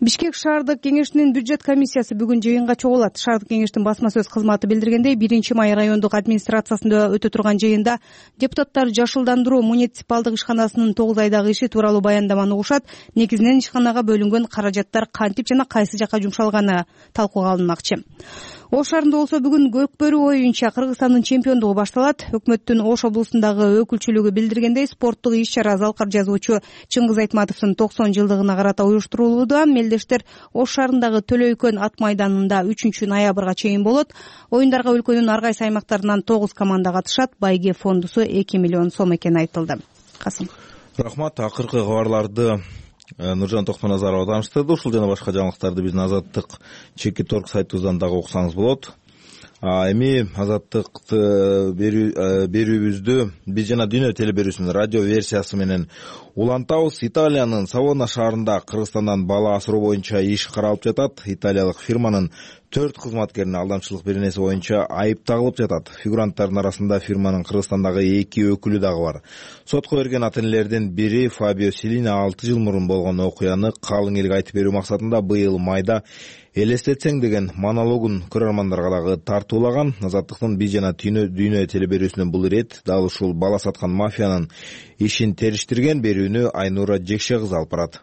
Бишкек шаардык кеңешинин бюджет комиссиясы бүгүн жыйынга чогулат. Шаардык кеңештин басма сөз кызматы билдиргендей, биринчи май райондук администрациясында өтө турган жыйында депутаттар жашылдандыруу муниципалдык ишканасынын тогуз айдагы иши тууралуу баяндаманы угушат. Негизинен ишканага бөлүнгөн каражаттар кантип жана кайсы жака жумшалганы талкууга алынмакчы. Ош шаарында болсо бүгүн көкбөрү оюнча Кыргызстандын чемпиондугу башталат. Өкмөттүн Ош облусундагы өкүлчүлүгү билдиргендей, спорттук иш-чара Залкар жазуучу Чыңгыз Айтматовдун токсон жылдыгына карата уюштурулууда. Мелдештер Ош шаарындагы Төлөйкөн ат майданында үчүнчү ноябрга чейин болот. Оюндарга өлкөнүн ар кайсы аймактарынан тогуз команда катышат. Байге фондусу эки миллион сом экени айтылды. Касым. Рахмат. Акыркы кабарларды Нуржан Токмоназарова тааныштырды. Ушул жана башка жаңылыктарды биздин Азаттык чеки торг сайтыбыздан дагы окусаңыз болот. Эми Азаттыкты берүүбүздү биз жана Дүйнө телеберүүсүнүн радио версиясы менен улантабыз. Италиянын Савона шаарында Кыргызстандан бала асыроо боюнча иш каралып жатат. Италиялык фирманын төрт кызматкерине алдамчылык беренеси боюнча айып тагылып жатат. Фигуранттардын арасында фирманын Кыргызстандагы эки өкүлү дагы бар. Сотко берген ата-энелердин бири Фабио Селини алты жыл мурун болгон окуяны калың элге айтып берүү максатында быйыл майда элестетсең деген монологун көрөрмандарга дагы тартуулаган. Азаттыктын биз жана Дүйнө телеберүүсүнүн бул ирет дал ушул бала саткан мафиянын ишин териштирген. Берүүнү Айнура Жекше кызы алып барат.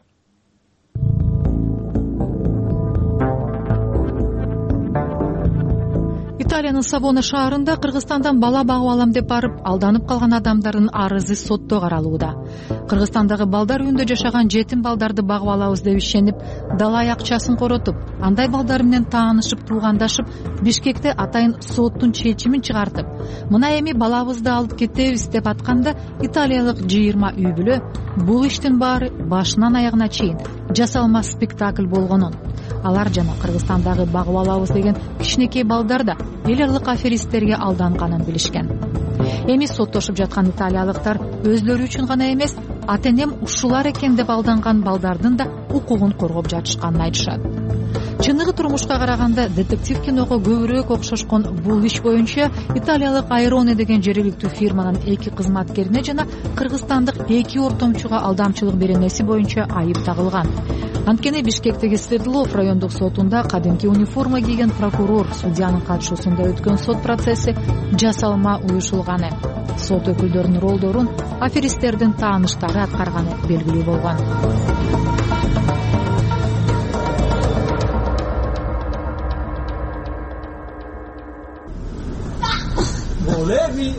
Италиянын Савона шаарында Кыргызстандан бала багып алам деп барып алданып калган адамдардын арызы сотто каралууда. Кыргызстандагы балдар үйүндө жашаган жетим балдарды багып алабыз деп ишенип, далай акчасын коротуп, андай балдар менен таанышып, туугандашып, Бишкекте атайын соттун чечимин чыгартып, мына эми балабызды алып кетебиз деп атканда, италиялык жыйырма үй бүлө бул иштин баары башынан аягына чейин жасалма спектакль болгонун, алар жана Кыргызстандагы багып алабыз деген кичинекей балдар да эл аралык аферисттерге алданганын билишкен. Эми соттошуп жаткан италиялыктар өздөрү үчүн гана эмес, ата-энем ушулар экен деп алданган балдардын да укугун коргоп жатышканын айтышат. Чыныгы турмушка караганда детектив киного көбүрөөк окшошкон бул иш боюнча италиялык Айроне деген жергиликтүү фирманын эки кызматкерине жана кыргызстандык эки ортомчуга алдамчылык беренеси боюнча айып тагылган. Анткени Бишкектеги Свердлов райондук сотунда кадимки униформа кийген прокурор судьянын катышуусунда өткөн сот процесси жасалма уюшулганы. Сот өкүлдөрүнүн ролдорун аферисттердин тааныштары аткарганы белгилүү болгон. Volevi?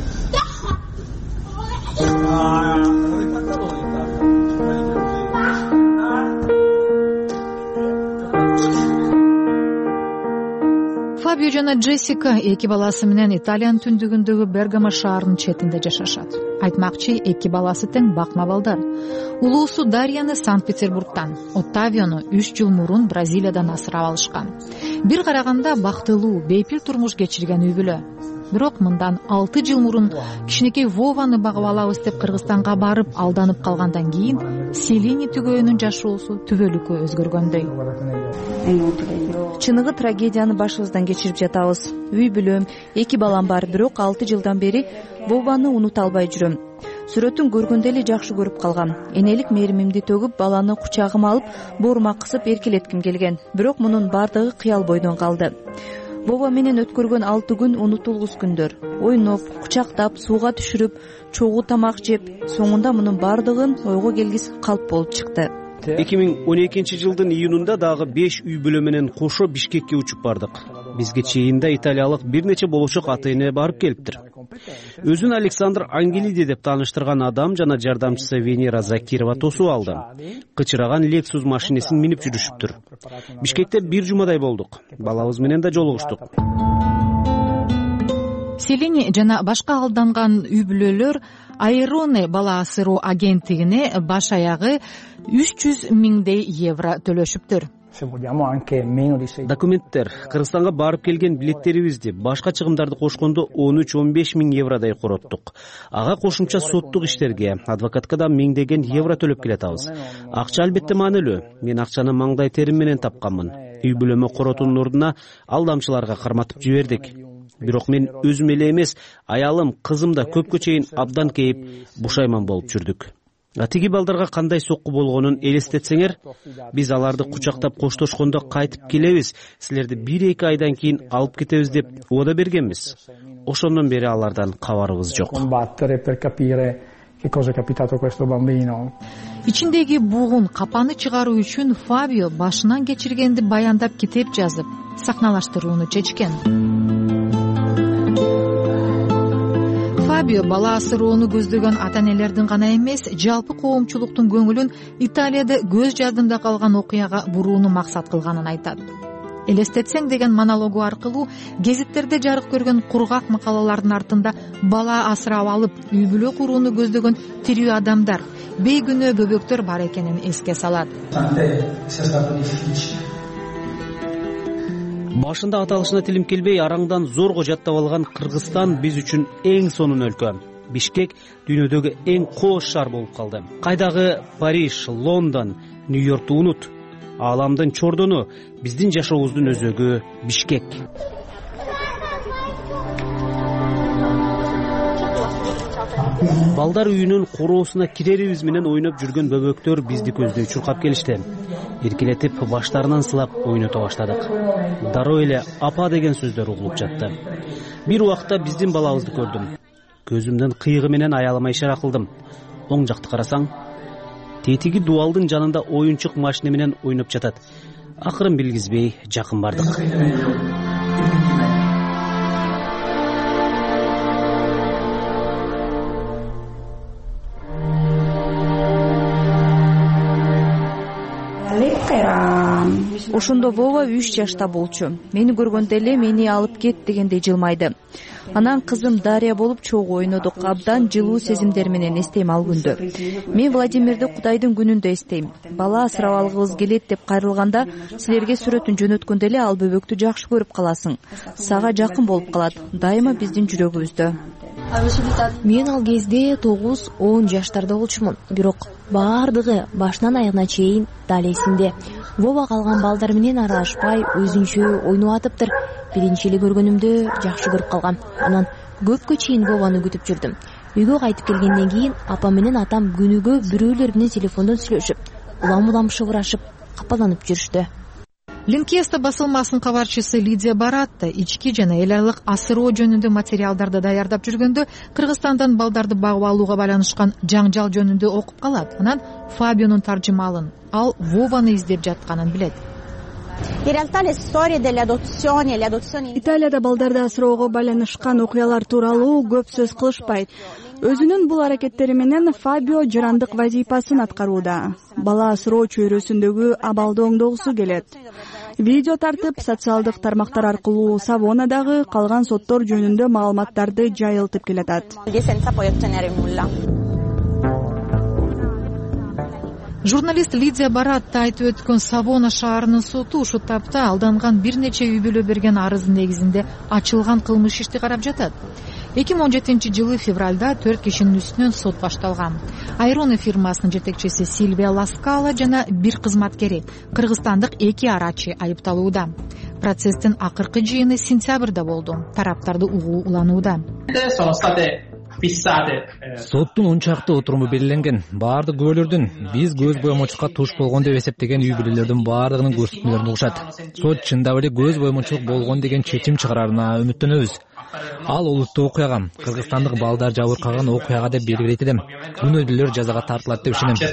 Фабио жана Джессика эки баласы менен Италиянын түндүгүндөгү Бергамо шаарынын четинде жашашат. Айтмакчы, эки баласы тең бакма балдар. Улуусу Дарьяны Санкт-Петербургтан, Оттавиону үч жыл мурун Бразилиядан асырап алышкан. Бир караганда бактылуу, бейпил турмуш кечирген үй бүлө. Бирок мындан алты жыл мурун кичинекей Вованы багып алабыз деп Кыргызстанга барып алданып калгандан кийин Селини түгөөнүн жашоосу түбөлүккө өзгөргөндөй. Чыныгы трагедияны башыбыздан кечирип жатабыз. Үй бүлөм, эки балам бар, бирок алты жылдан бери Вованы унута албай жүрөм. Сүрөтүн көргөндө эле жакшы көрүп калгам. Энелик мээримимди төгүп, баланы кучагыма алып, боорума кысып эркелетким келген. Бирок мунун бардыгы кыял бойдон калды. Вова менен өткөргөн алты күн унутулгус күндөр. Ойноп, кучактап, сууга түшүрүп, чогуу тамак жеп, соңунда мунун бардыгын ойго келгис калп болуп чыкты. эки миң он экинчи жылдын июнунда дагы беш үй бүлө менен кошо Бишкекке учуп бардык. Бизге чейинде италиялык бир нече болочок ата-эне барып келиптир. Өзүн Александр Ангелиди деп тааныштырган адам жана жардамчысы Венера Закирова тосуп алды. Кычыраган Lexus машинесин минип жүрүшүптүр. Бишкекте бир жумадай болдук. Балабыз менен да жолугуштук. Селини жана башка алданган үй бүлөлөр Айроне бала асыроо агенттигине баш аягы үч жүз миңдей евро төлөшүптүр. Документтер, Кыргызстанга барып келген билеттерибизди, башка чыгымдарды кошкондо он үч он беш миң евродай короттук. Ага кошумча соттук иштерге, адвокатка да миңдеген евро төлөп келатабыз. Акча албетте маанилүү. Мен акчаны маңдай терим менен тапканмын. Үй бүлөмө коротуунун ордуна алдамчыларга карматып жибердик. Бирок мен өзүм эле эмес, аялым, кызым да көпкө чейин абдан кейип, бушайман болуп жүрдүк. Тиги балдарга кандай сокку болгонун элестетсеңер, биз аларды кучактап коштошкондо кайтып келебиз, силерди бир эки айдан кийин алып кетебиз деп убада бергенбиз. Ошондон бери алардан кабарыбыз жок. Ичиндеги бугун капаны чыгаруу үчүн Фабио башынан кечиргенди баяндап китеп жазып, сахналаштырууну чечкен. Фабио бала асыроону көздөгөн ата-энелердин гана эмес, жалпы коомчулуктун көңүлүн Италияда көз жадында калган окуяга бурууну максат кылганын айтат. Элестетсең деген монологу аркылуу гезиттерде жарык көргөн кургак макалалардын артында бала асырап алып, үй бүлө курууну көздөгөн тирүү адамдар, бейгүнөө бөбөктөр бар экенин эске салат. Башында аталышына тилим келбей, араңдан зорго жаттап алган Кыргызстан биз үчүн эң сонун өлкө. Бишкек дүйнөдөгү эң кооз шаар болуп калды. Кайдагы Париж, Лондон, Нью-Йоркту унут. Ааламдын чордону, биздин жашообуздун өзөгү Бишкек. Балдар үйүнүн короосуна кирерибиз менен ойноп жүргөн бөбөктөр бизди көздөй чуркап келишти. Эркелетип баштарынан сылап ойното баштадык. Дароо эле апа деген сөздөр угулуп жатты. Бир убакта биздин балабызды көрдүм. Көзүмдүн кыйыгы менен аялыма ишара кылдым. Оң жакты карасаң, тетиги дуалдын жанында оюнчук машина менен ойноп жатат. Акырын билгизбей жакын бардык. Ошондо Вова үч жашта болчу. Мени көргөндө эле мени алып кет дегендей жылмайды. Анан кызым Дарья болуп чогуу ойнодук. Абдан жылуу сезимдер менен эстейм ал күндү. Мен Владимирди Кудайдын күнүндө эстейм. Бала асырап алгыбыз келет деп кайрылганда силерге сүрөтүн жөнөткөндө эле ал бөбөктү жакшы көрүп каласың. Сага жакын болуп калат. Дайыма биздин жүрөгүбүздө. Мен ал кезде тогуз он жаштарда болчумун. Бирок баардыгы башынан аягына чейин дал эсимде. Вова калган балдар менен аралашпай өзүнчө ойноп атыптыр. Биринчи эле көргөнүмдө жакшы көрүп калгам. Анан көпкө чейин Вованы күтүп жүрдүм. Үйгө кайтып келгенден кийин апам менен атам күнүгө бирөөлөр менен телефондон сүйлөшүп, улам-улам шыбырашып, капаланып жүрүштү. Линкеста басылмасынын кабарчысы Лидия Баратта ички жана эл аралык асыроо жөнүндө материалдарды даярдап жүргөндө Кыргызстандан балдарды багып алууга байланышкан жаңжал жөнүндө окуп калат. Анан Фабионун таржымалын, ал Вованы издеп жатканын билет. Италияда балдарды асыроого байланышкан окуялар тууралуу көп сөз кылышпайт. Өзүнүн бул аракеттери менен Фабио жарандык вазифасын аткарууда. Бала асыроо чөйрөсүндөгү абалды оңдогусу келет. Видео тартып, социалдык тармактар аркылуу Савонадагы калган соттор жөнүндө маалыматтарды жайылтып келатат. Журналист Лидия Баратта айтып өткөн Савона шаарынын соту ушул тапта алданган бир нече үй бүлө берген арыздын негизинде ачылган кылмыш ишти карап жатат. эки миң он жетинчи жылы февралда төрт кишинин үстүнөн сот башталган. Айроне фирмасынын жетекчиси Сильвия Ласкала жана бир кызматкери, кыргызстандык эки арачы айыпталууда. Процесстин акыркы жыйыны сентябрда болду. Тараптарды угуу уланууда. Соттун он чакты отуруму белгиленген. Баардык күбөлөрдүн биз көз боемочулукка туш болгон деп эсептеген үй бүлөлөрдүн баардыгынын көрсөтмөлөрүн угушат. Сот чындап эле көз боемочулук болгон деген чечим чыгарарына үмүттөнөбүз. Ал олуттуу окуяга, кыргызстандык балдар жабыркаган окуяга деп белгилейт элем. Күнөөдүүлөр жазага тартылат деп ишенем.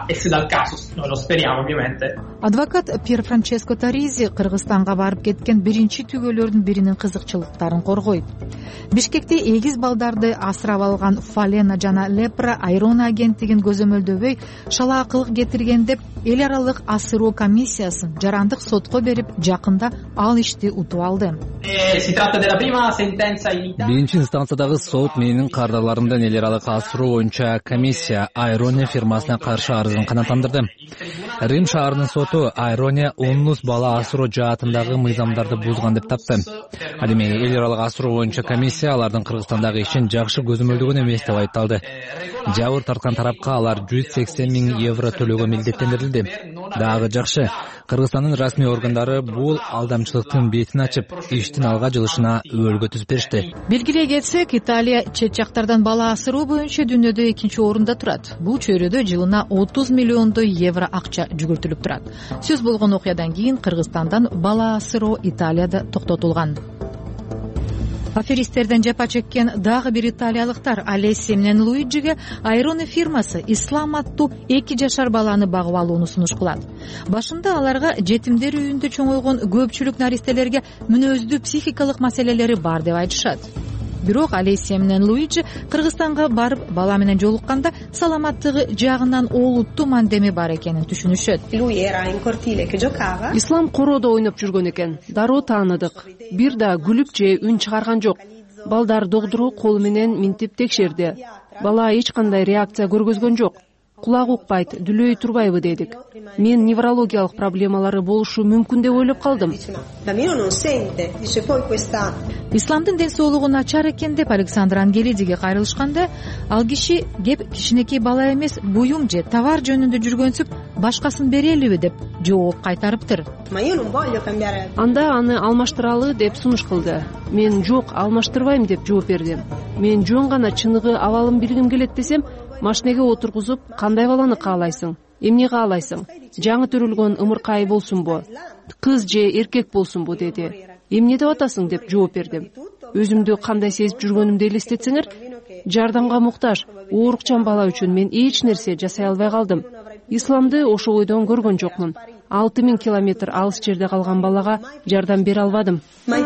Адвокат Пьер Франческо Таризи Кыргызстанга барып кеткен биринчи түгөлөрдүн биринин кызыкчылыктарын коргойт. Бишкекте эгиз балдарды асырап алган Фалена жана Лепра Айрона агенттигин көзөмөлдөбөй шалаакылык кетирген деп эл аралык асыроо комиссиясын жарандык сотко берип, жакында ал ишти утуп алды. Биринчи инстанциядагы сот менин кардарларымдан эл аралык асыроо боюнча комиссия Айроне фирмасына каршы арызын канааттандырды. Рим шаарынын соту Айроне оннус бала асыроо жаатындагы мыйзамдарды бузган деп тапты. Ал эми эл аралык асыроо боюнча комиссия алардын Кыргызстандагы ишин жакшы көзөмөлдөгөн эмес деп айыпталды. Жабыр тарткан тарапка алар жүз сексен миң евро төлөөгө милдеттендирилди. Дагы жакшы, Кыргызстандын расмий органдары бул алдамчылыктын бетин ачып, иштин алга жылышына өбөлгө түзүп беришти. Белгилей кетсек, Италия чет жактардан бала асыруу боюнча дүйнөдө экинчи орунда турат. Бул чөйрөдө жылына отуз миллиондой евро акча жүгүртүлүп турат. Сөз болгон окуядан кийин Кыргызстандан бала асыроо Италияда токтотулган. Аферисттерден жапа чеккен дагы бир италиялыктар Алессия менен Луиджиге Айроне фирмасы Ислам аттуу эки жашар баланы багып алууну сунуш кылат. Башында аларга жетимдер үйүндө чоңойгон көпчүлүк наристелерге мүнөздүү психикалык маселелери бар деп айтышат. Бирок Алессия менен Луиджи Кыргызстанга барып бала менен жолукканда саламаттыгы жагынан олуттуу мандеми бар экенин түшүнүшөт. Ислам короодо ойноп жүргөн экен. Дароо тааныдык. Бир да күлүп же үн чыгарган жок. Балдар доктору колу менен минтип текшерди. Бала эч кандай реакция көргөзгөн жок. Кулак укпайт, дүлөй турбайбы дедик. Мен неврологиялык проблемалары болушу мүмкүн деп ойлоп калдым. Исламдын ден соолугу начар экен деп Александр Ангелидиге кайрылышканда, ал киши кеп кичинекей бала эмес, буюм же товар жөнүндө жүргөнсүп, башкасын берелиби деп жооп кайтарыптыр. Анда аны алмаштыралы деп сунуш кылды. Мен жок, алмаштырбайм деп жооп бердим. Мен жөн гана чыныгы абалын билгим келет десем, машинеге отургузуп, кандай баланы каалайсың? Эмне каалайсың? Жаңы төрүлгөн ымыркай болсунбу? Кыз же эркек болсунбу деди. Эмне деп атасың деп жооп бердим. Өзүмдү кандай сезип жүргөнүмдү элестетсеңер, жардамга муктаж, оорукчан бала үчүн мен эч нерсе жасай албай калдым. Исламды ошо бойдон көргөн жокмун. алты миң километр алыс жерде калган балага жардам бере албадым.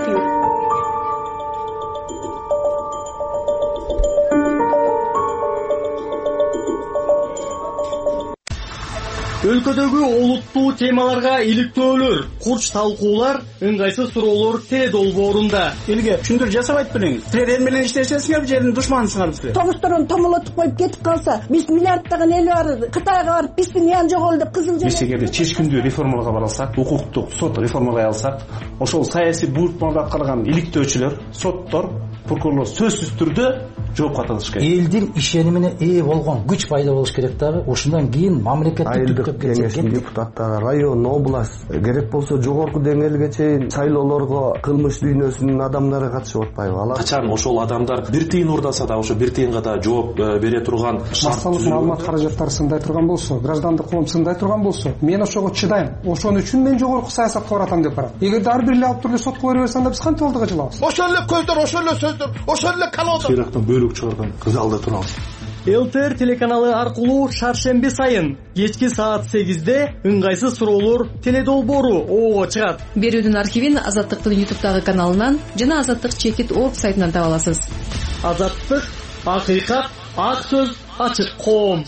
Өлкөдөгү олуттуу темаларга иликтөөлөр, курч талкуулар, ыңгайсыз суроолор теле долбоорунда. Элге түшүндүрүү жасабайт белең. Силер менен иштешесиңер, жердин душманысыңар силер. Тогуштурун томолотуп коюп кетип калса, биз миллиарддаган эл бар, Кытайга барып, Писпиньян жок деп кызыл жерде. Биз эгерде чечкиндүү реформаларга бара алсак, укуктук сот реформалай алсак, ошол саясий буйртмаларды аткарган иликтөөчүлөр, соттор, прокурорлор сөзсүз түрдө жоопко тартылыш керек. Элдин ишенимине ээ болгон күч пайда болуш керек да. Ошондон кийин мамлекеттик кеңештин депутаттары, район, область, керек болсо жогорку деңгээлге чейин шайлоолорго кылмыш дүйнөсүнүн адамдары катышып атпайбы? Алар качан ошол адамдар бир тыйын урдаса да ошо бир тыйынга да жооп бере турган массалык маалымат каражаттары сындай турган болсо, граждандык коом сындай турган болсо, мен ошого чыдайм. Ошон үчүн мен жогорку саясатка баратам деп барат. Эгерде ар бир алып туруп сотко бере берсе, анда биз кантип алдыга жылабыз? Ошол эле көздөр, ошол эле сөздөр, ошол эле калоодор. Сыйрактан бөлүк чыгарган кыз алда турабыз. ЛТР телеканалы аркылуу шаршемби сайын кечки саат сегизде ыңгайсыз суроолор теле долбоору оого чыгат. Берүүдүн архивин Азаттыктын ютубтагы каналынан жана Азаттык чекит об сайтынан таба аласыз. Азаттык, акыйкат, ак сөз, ачык коом.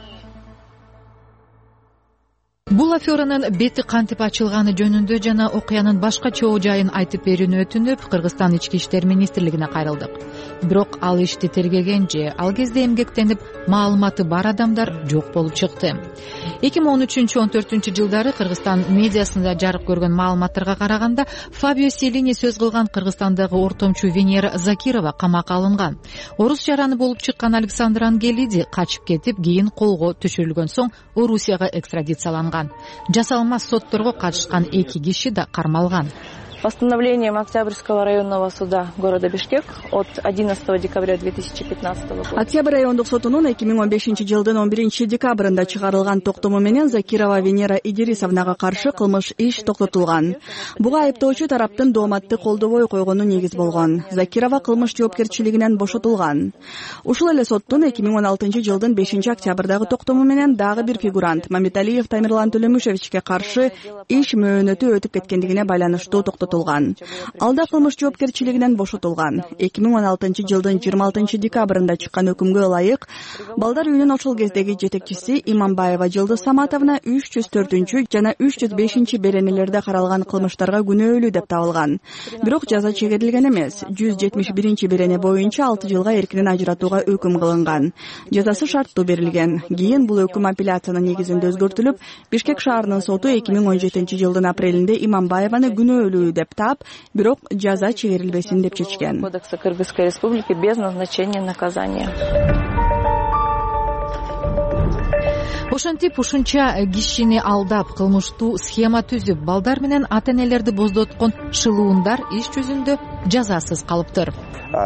Бул аферанын бети кантип ачылганы жөнүндө жана окуянын башка чоо жайын айтып берүүнү өтүнүп, Кыргызстан ички иштер министрлигине кайрылдык. Бирок ал ишти тергеген же ал кезде эмгектенип маалыматы бар адамдар жок болуп чыкты. эки миң он үчүнчү он төртүнчү жылдары Кыргызстан медиасында жарык көргөн маалыматтарга караганда, Фабио Селини сөз кылган Кыргызстандагы ортомчу Венера Закирова камакка алынган. Орус жараны болуп чыккан Александр Ангелиди качып кетип, кийин колго түшүрүлгөн соң Орусияга экстрадицияланган. Жасалмас сотторго катышкан эки киши да кармалган. Постановлением Октябрьского районного суда города Бишкек от одиннадцатого декабря две тысячи пятнадцатого года. Октябрь райондук сотунун эки миң он бешинчи жылдын он биринчи декабрында чыгарылган токтому менен Закирова Венера Идирисовнага каршы кылмыш иш токтотулган. Буга айыптоочу тараптын дооматты колдобой койгону негиз болгон. Закирова кылмыш жоопкерчилигинен бошотулган. Ушул эле соттун эки миң он алтынчы жылдын бешинчи октябрдагы токтому менен дагы бир фигурант Мамиталиев Тамирлан Төлөмүшевичке каршы иш мөөнөтү өтүп кеткендигине байланыштуу токтотулган. Алда кылмыш жоопкерчилигинен бошотулган. эки миң он алтынчы жылдын жыйырма алтынчы декабрында чыккан өкүмгө ылайык, балдар үйүнүн ошол кездеги жетекчиси Иманбаева Жылдыз Саматовна үч жүз төртүнчү жана үч жүз бешинчи беренелерде каралган кылмыштарга күнөөлүү деп табылган. Бирок жаза чегерилген эмес. жүз жетимиш биринчи берене боюнча алты жылга эркинен ажыратууга өкүм кылынган. Жазасы шарттуу берилген. Кийин бул өкүм апелляциянын негизинде өзгөртүлүп, Бишкек шаарынын соту эки миң он жетинчи жылдын апрелинде Иманбаеваны күнөөлүү деп тап, бирок жаза чегерилбесин деп чечкен. Кодекса Кыргызской Республики без назначения наказания. ошентип ушунча кишини алдап кылмыштуу схема түзүп балдар менен ата энелерди боздоткон шылуундар иш жүзүндө жазасыз калыптыр.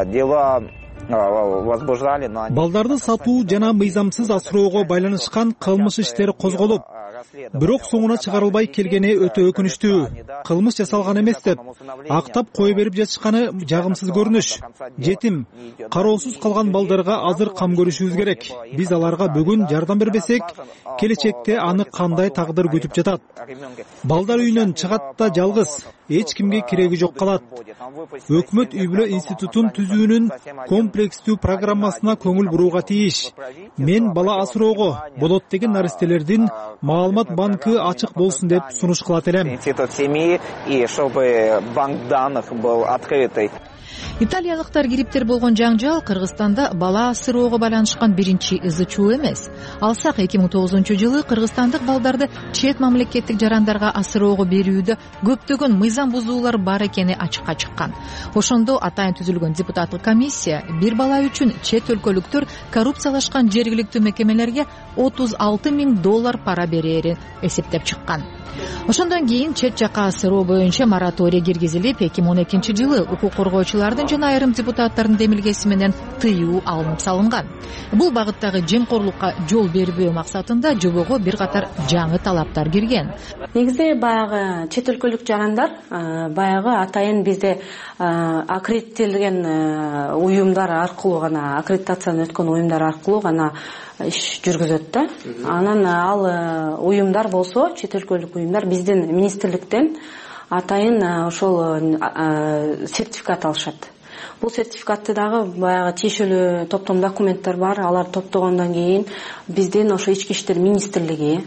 Балдарды сатуу жана мыйзамсыз асыроого байланышкан кылмыш иштери козголуп, бирок соңуна чыгарылбай келгени өтө өкүнүчтүү. Кылмыш жасалган эмес деп актап кое берип жатышканы жагымсыз көрүнүш. Жетим, кароосуз калган балдарга азыр кам көрүшүбүз керек. Биз аларга бүгүн жардам бербесек, келечекте аны кандай тагдыр күтүп жатат? Балдар үйүнөн чыгат да жалгыз, эч кимге кереги жок калат. Өкмөт үй бүлө институтун түзүүнүн комплекстүү программасына көңүл бурууга тийиш. Мен бала асыроого болот деген наристелердин маалымат банкы ачык болсун деп сунуш кылат элем. Институт семьи, и чтобы банк данных был открытый. Италиялыктар кириптер болгон жаңжал Кыргызстанда бала асыроого байланышкан биринчи ызы чуу эмес. Алсак эки миң тогузунчу жылы кыргызстандык балдарды чет мамлекеттик жарандарга асыроого берүүдө көптөгөн мыйзам бузуулар бар экени ачыкка чыккан. Ошондо атайын түзүлгөн депутаттык комиссия бир бала үчүн чет өлкөлүктөр коррупциялашкан жергиликтүү мекемелерге отуз алты миң доллар пара берээрин эсептеп чыккан. Ошондон кийин чет жакка асыроо боюнча мораторий киргизилип, эки миң он экинчи жылы укук коргоочулардын жана айрым депутаттардын демилгеси менен тыюу алынып салынган. Бул багыттагы жемкорлукка жол бербөө максатында жобого бир катар жаңы талаптар кирген. Негизи баягы чет өлкөлүк жарандар баягы атайын бизде аккредиттелген уюмдар аркылуу гана, аккредитациядан өткөн уюмдар аркылуу гана иш жүргүзөт да. Анан ал уюмдар болсо, чет өлкөлүк уюмдар биздин министрликтен атайын ошол сертификат алышат. Бул сертификатты дагы баягы тиешелүү топтом документтер бар. Алар топтогондон кийин биздин ошо ички иштер министрлиги,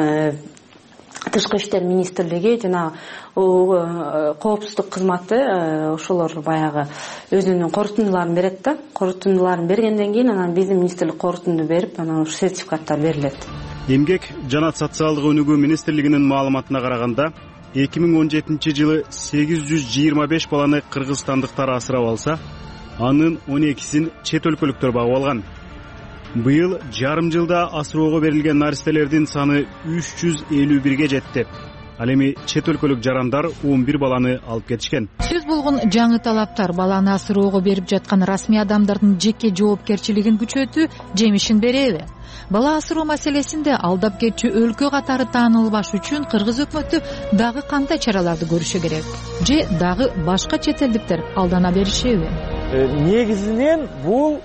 тышкы иштер министрлиги жана коопсуздук кызматы ошолор баягы өзүнүн корутундуларын берет да. Корутундуларын бергенден кийин анан биздин министрлик корутунду берип, анан ошо сертификаттар берилет. Эмгек жана социалдык өнүгүү министрлигинин маалыматына караганда, эки миң он жетинчи жылы сегиз жүз жыйырма беш баланы кыргызстандыктар асырап алса, анын он экисин чет өлкөлүктөр багып алган. Быйыл жарым жылда асыроого берилген наристелердин саны үч жүз элүү бирге жетти. Ал эми чет өлкөлүк жарандар он бир баланы алып кетишкен. Сөз болгон жаңы талаптар баланы асыроого берип жаткан расмий адамдардын жеке жоопкерчилигин күчөтүү жемишин береби? Бала асыроо маселесинде алдап кетчү өлкө катары таанылбаш үчүн кыргыз өкмөтү дагы кандай чараларды көрүшү керек? Же дагы башка чет элдиктер алдана беришеби? Негизинен бул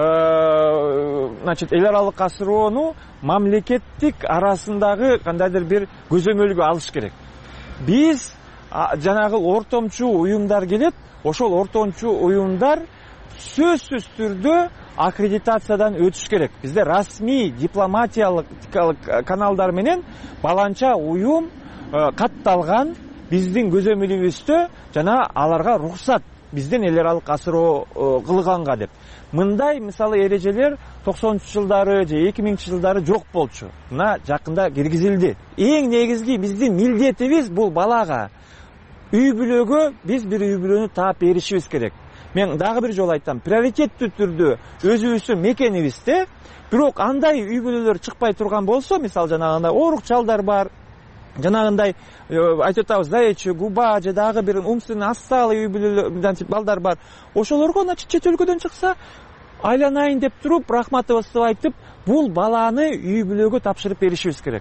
значит эл аралык асыроону мамлекеттик арасындагы кандайдыр бир көзөмөлгө алыш керек. Биз жанагы ортомчу уюмдар келет, ошол ортомчу уюмдар сөзсүз түрдө аккредитациядан өтүш керек. Бизде расмий дипломатиялык каналдар менен баланча уюм катталган биздин көзөмөлүбүздө жана аларга уруксат биздин эл аралык асыроо кылганга деп. Мындай мисалы эрежелер токсонунчу жылдары же эки миңинчи жылдары жок болчу. Мына жакында киргизилди. Эң негизги биздин милдетибиз бул балага үй бүлөгө биз бир үй бүлөнү таап беришибиз керек. Мен дагы бир жолу айтам, приоритеттүү түрдө өзүбүздүн мекенибизде, бирок андай үй бүлөлөр чыкпай турган болсо, мисалы жанагындай орук чалдар бар, жанагындай айтып атабыз заячы, губа же дагы бир умственно отсталый үй бүлөлөрдөн балдар бар. Ошолорго значит чет өлкөдөн чыкса, айланайын деп туруп, рахматыбызды айтып, бул баланы үй бүлөгө тапшырып беришибиз керек.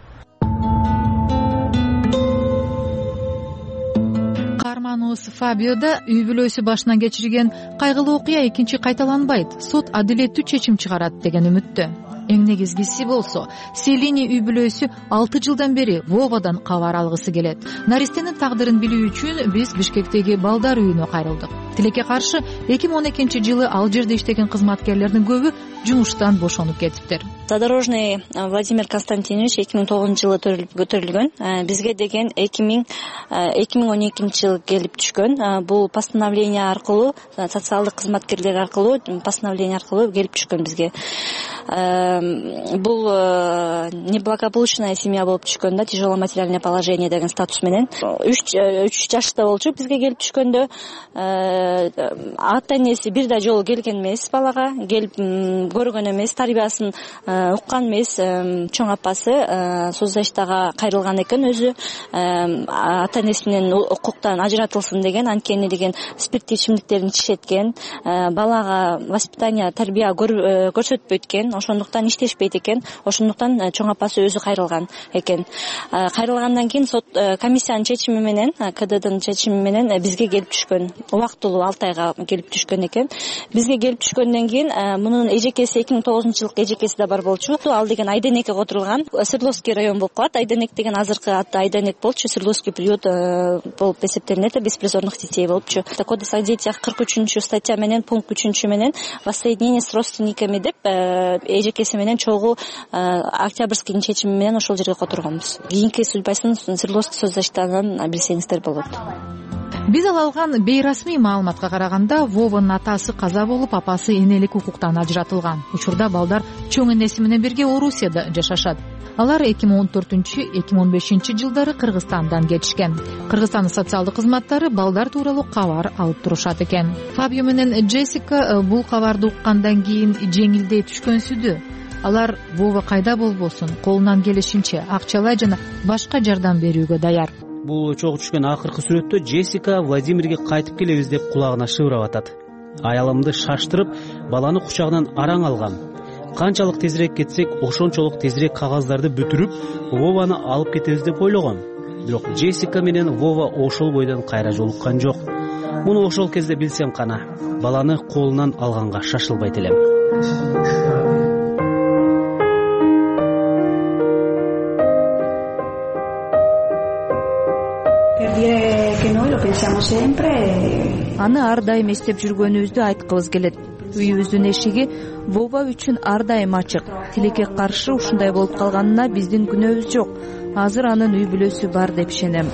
Карманус Фабиода үй бүлөсү башынан кечирген кайгылуу окуя экинчи кайталанбайт, сот адилеттүү чечим чыгарат деген үмүттө. Эң негизгиси болсо, Селини үй бүлөсү алты жылдан бери Вовадан кабар алгысы келет. Наристенин тагдырын билүү үчүн биз Бишкектеги балдар үйүнө кайрылдык. Тилекке каршы эки миң он экинчи жылы ал жерде иштеген кызматкерлердин көбү жумуштан бошонуп кетиптир. Задорожный Владимир Константинович эки миң тогузунчу жылы төрөлгөн. Бизге деген эки миң он экинчи жылы келип түшкөн. Бул постановление аркылуу, социалдык кызматкерлер аркылуу, постановление аркылуу келип түшкөн бизге. Бул неблагополучная семья болуп түшкөн да, тяжелое материальное положение деген статус менен. үч жашта болчу бизге келип түшкөндө. Ата энеси бир да жолу келген эмес балага, келип көргөн эмес, тарбиясын уккан эмес, чоң апасы соцзащитага кайрылган экен, өзү ата энеси менен укуктан ажыратылсын деген, анткени деген спирттүү ичимдиктерин ичишет экен, балага воспитание, тарбия көрсөтпөйт экен, ошондуктан иштешпейт экен, ошондуктан чоң апасы өзү кайрылган экен. Кайрылгандан кийин сот комиссиянын чечими менен, КДдын чечими менен бизге келип түшкөн, убактылуу алты айга келип түшкөн экен. Бизге келип түшкөндөн кийин мунун эжекеси эки миң тогузунчу жылкы эжекеси да бар болчу. Ал деген Айденекке которулган, Свердловский район болуп калат. Айденек деген азыркы аты Айденек болчу, Свердловский приют болуп эсептелинет, беспризорных детей болчу. Кодекс о детях кырк үчүнчү статья менен пункт үчүнчү менен воссоединение с родственниками деп эжекеси менен чогуу Октябрьскийдин чечими менен ошол жерге которгонбуз. Кийинки судьбасын Свердловский соцзащитадан билсеңиздер болот. Биз алган бейрасмий маалыматка караганда, Вованын атасы каза болуп, апасы энелик укуктан ажыратылган. Учурда балдар чоң энеси менен бирге Орусияда жашашат. Алар эки миң он төртүнчү эки миң он бешинчи жылдары Кыргызстандан кетишкен. Кыргызстандын социалдык кызматтары балдар тууралуу кабар алып турушат экен. Фабио менен Джессика бул кабарды уккандан кийин жеңилдей түшкөнсүдү. Алар Вова кайда болбосун, колунан келишинче акчалай жана башка жардам берүүгө даяр. Бул чогуу түшкөн акыркы сүрөттө Джессика Владимирге кайтып келебиз деп кулагына шыбырап атат. Аялымды шаштырып, баланы кучагынан араң алгам. Канчалык тезирээк кетсек, ошончолук тезирээк кагаздарды бүтүрүп, Вованы алып кетебиз деп ойлогом. Бирок Джессика менен Вова ошол бойдон кайра жолуккан жок. Муну ошол кезде билсем кана, баланы колунан алганга шашылбайт элем. Аны ар дайым эстеп жүргөнүбүздү айткыбыз келет. Үйүбүздүн эшиги Вова үчүн ар дайым ачык. Тилекке каршы ушундай болуп калганына биздин күнөөбүз жок. Азыр анын үй бүлөсү бар деп ишенем.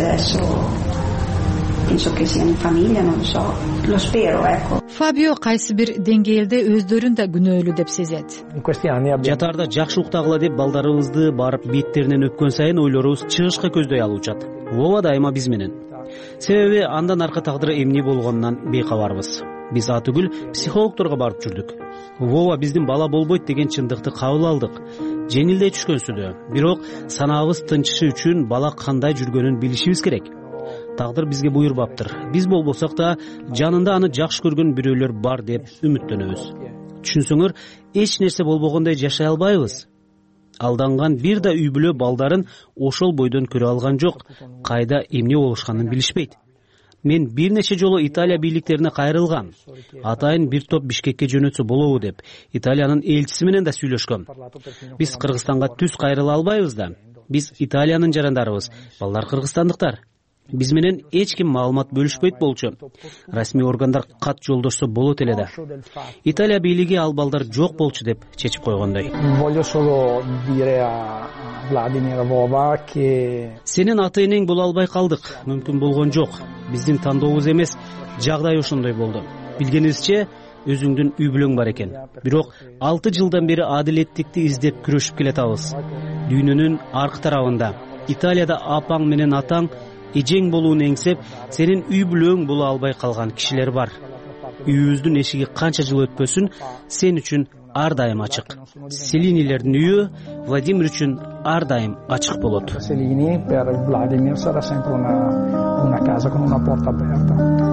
Фабио кайсы бир деңгээлде өздөрүн да күнөөлүү деп сезет. Жатаарда жакшы уктагыла деп балдарыбызды барып беттеринен өпкөн сайын ойлорубуз чыгышка көздөй алуучат. Вова дайыма биз менен. Себеби андан аркы тагдыры эмне болгонунан бейкабарбыз. Биз атүгүл психологторго барып жүрдүк. Вова биздин бала болбойт деген чындыкты кабыл алдык. Жеңилдей түшкөнсүдө, бирок санаабыз тынчышы үчүн бала кандай жүргөнүн билишибиз керек. Тагдыр бизге буйрбаптыр. Биз болбосок да жанында аны жакшы көргөн бирөөлөр бар деп үмүттөнөбүз. Түшүнсөңөр, эч нерсе болбогондой жашай албайбыз. Алданган бир да үй бүлө балдарын ошол бойдон көрө алган жок. Кайда эмне болушканын билишпейт. Мен бир нече жолу Италия бийликтерине кайрылгам. Атайын бир топ Бишкекке жөнөтсө болобу деп Италиянын элчиси менен да сүйлөшкөм. Биз Кыргызстанга түз кайрыла албайбыз да. Биз Италиянын жарандарыбыз, балдар кыргызстандыктар. Биз менен эч ким маалымат бөлүшпөйт болчу. Расмий органдар кат жолдошсо болот эле да. Италия бийлиги ал балдар жок болчу деп чечип койгондой. Сенин ата энең боло албай калдык, мүмкүн болгон жок. Биздин тандообуз эмес, жагдай ошондой болду. Билгенибизче, өзүңдүн үй бүлөң бар экен. Бирок алты жылдан бери адилеттикти издеп күрөшүп келатабыз. Дүйнөнүн аркы тарабында, Италияда апаң менен атаң эжең болууну эңсеп, сенин үй бүлөң боло албай калган кишилер бар. Үйүбүздүн эшиги канча жыл өтпөсүн, сен үчүн ар дайым ачык. Селинилердин үйү Владимир үчүн ар дайым ачык болот. Selini per Vladimir sarà sempre una una casa con una porta aperta.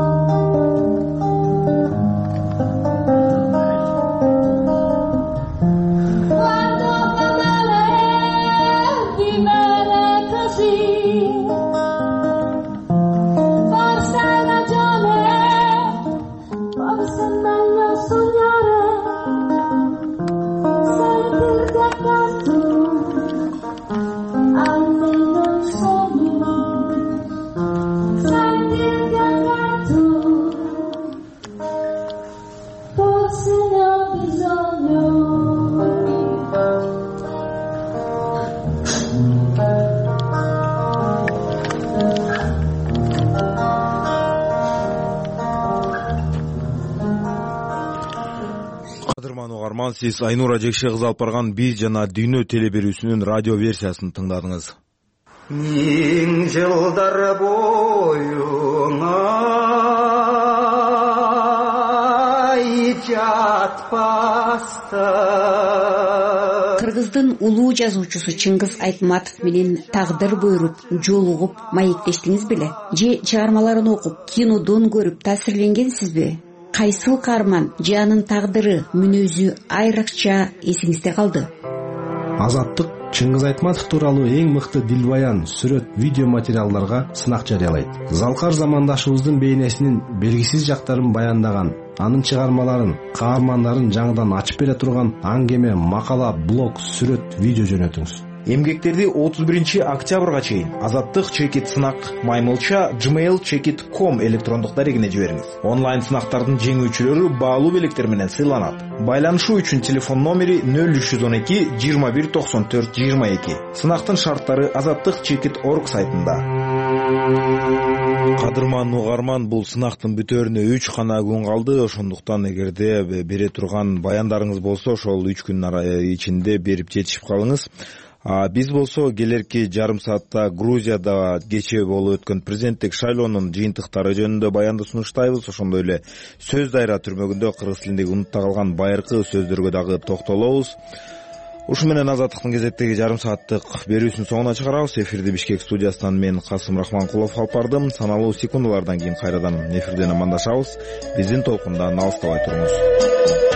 Сиз Айнура Жекше кызы алып барган Биз жана Дүйнө теле берүүсүнүн радио версиясын тыңдадыңыз. Миң жылдар боюңа жатпастан кыргыздын улуу жазуучусу Чыңгыз Айтматов менен тагдыр буйруп жолугуп маектештиңиз беле же чыгармаларын окуп кинодон көрүп таасирленгенсизби? Кайсыл каарман же анын тагдыры, мүнөзү айрыкча эсиңизде калды? Азаттык Чыңгыз Айтматов тууралуу эң мыкты дилбаян, сүрөт, видео материалдарга сынак жарыялайт. Залкар замандашыбыздын бейнесинин белгисиз жактарын баяндаган, анын чыгармаларын, каармандарын жаңыдан ачып бере турган аңгеме, макала, блог, сүрөт, видео жөнөтүңүз. Эмгектерди отуз биринчи октябрга чейин азаттык чекит сынак маймылча gmail чекит точка ком электрондук дарегине жибериңиз. Онлайн сынактардын жеңүүчүлөрү баалуу белектер менен сыйланат. Байланышуу үчүн телефон номери нөл үч жүз он эки жыйырма бир токсон төрт жыйырма эки. Сынактын шарттары азаттык чекит точка орг сайтында. Кадырман угарман, бул сынактын бүтөөрүнө үч гана күн калды. Ошондуктан эгерде бере турган баяндарыңыз болсо, ошол үч күн ичинде берип жетишип калыңыз. Биз болсо келерки жарым саатта Грузияда кечээ болуп өткөн президенттик шайлоонун жыйынтыктары жөнүндө баянды сунуштайбыз. Ошондой эле сөз дайра түрмөгүндө кыргыз тилиндеги унутта калган байыркы сөздөргө дагы токтолобуз. Ушу менен азаттыктын кезектеги жарым сааттык берүүсүнүн соңуна чыгарабыз. Эфирди Бишкек студиясынан мен Касым Рахманкулов алып бардым. Саналуу секундалардан кийин кайрадан эфирден амандашабыз. Биздин толкундан алыстабай туруңуз.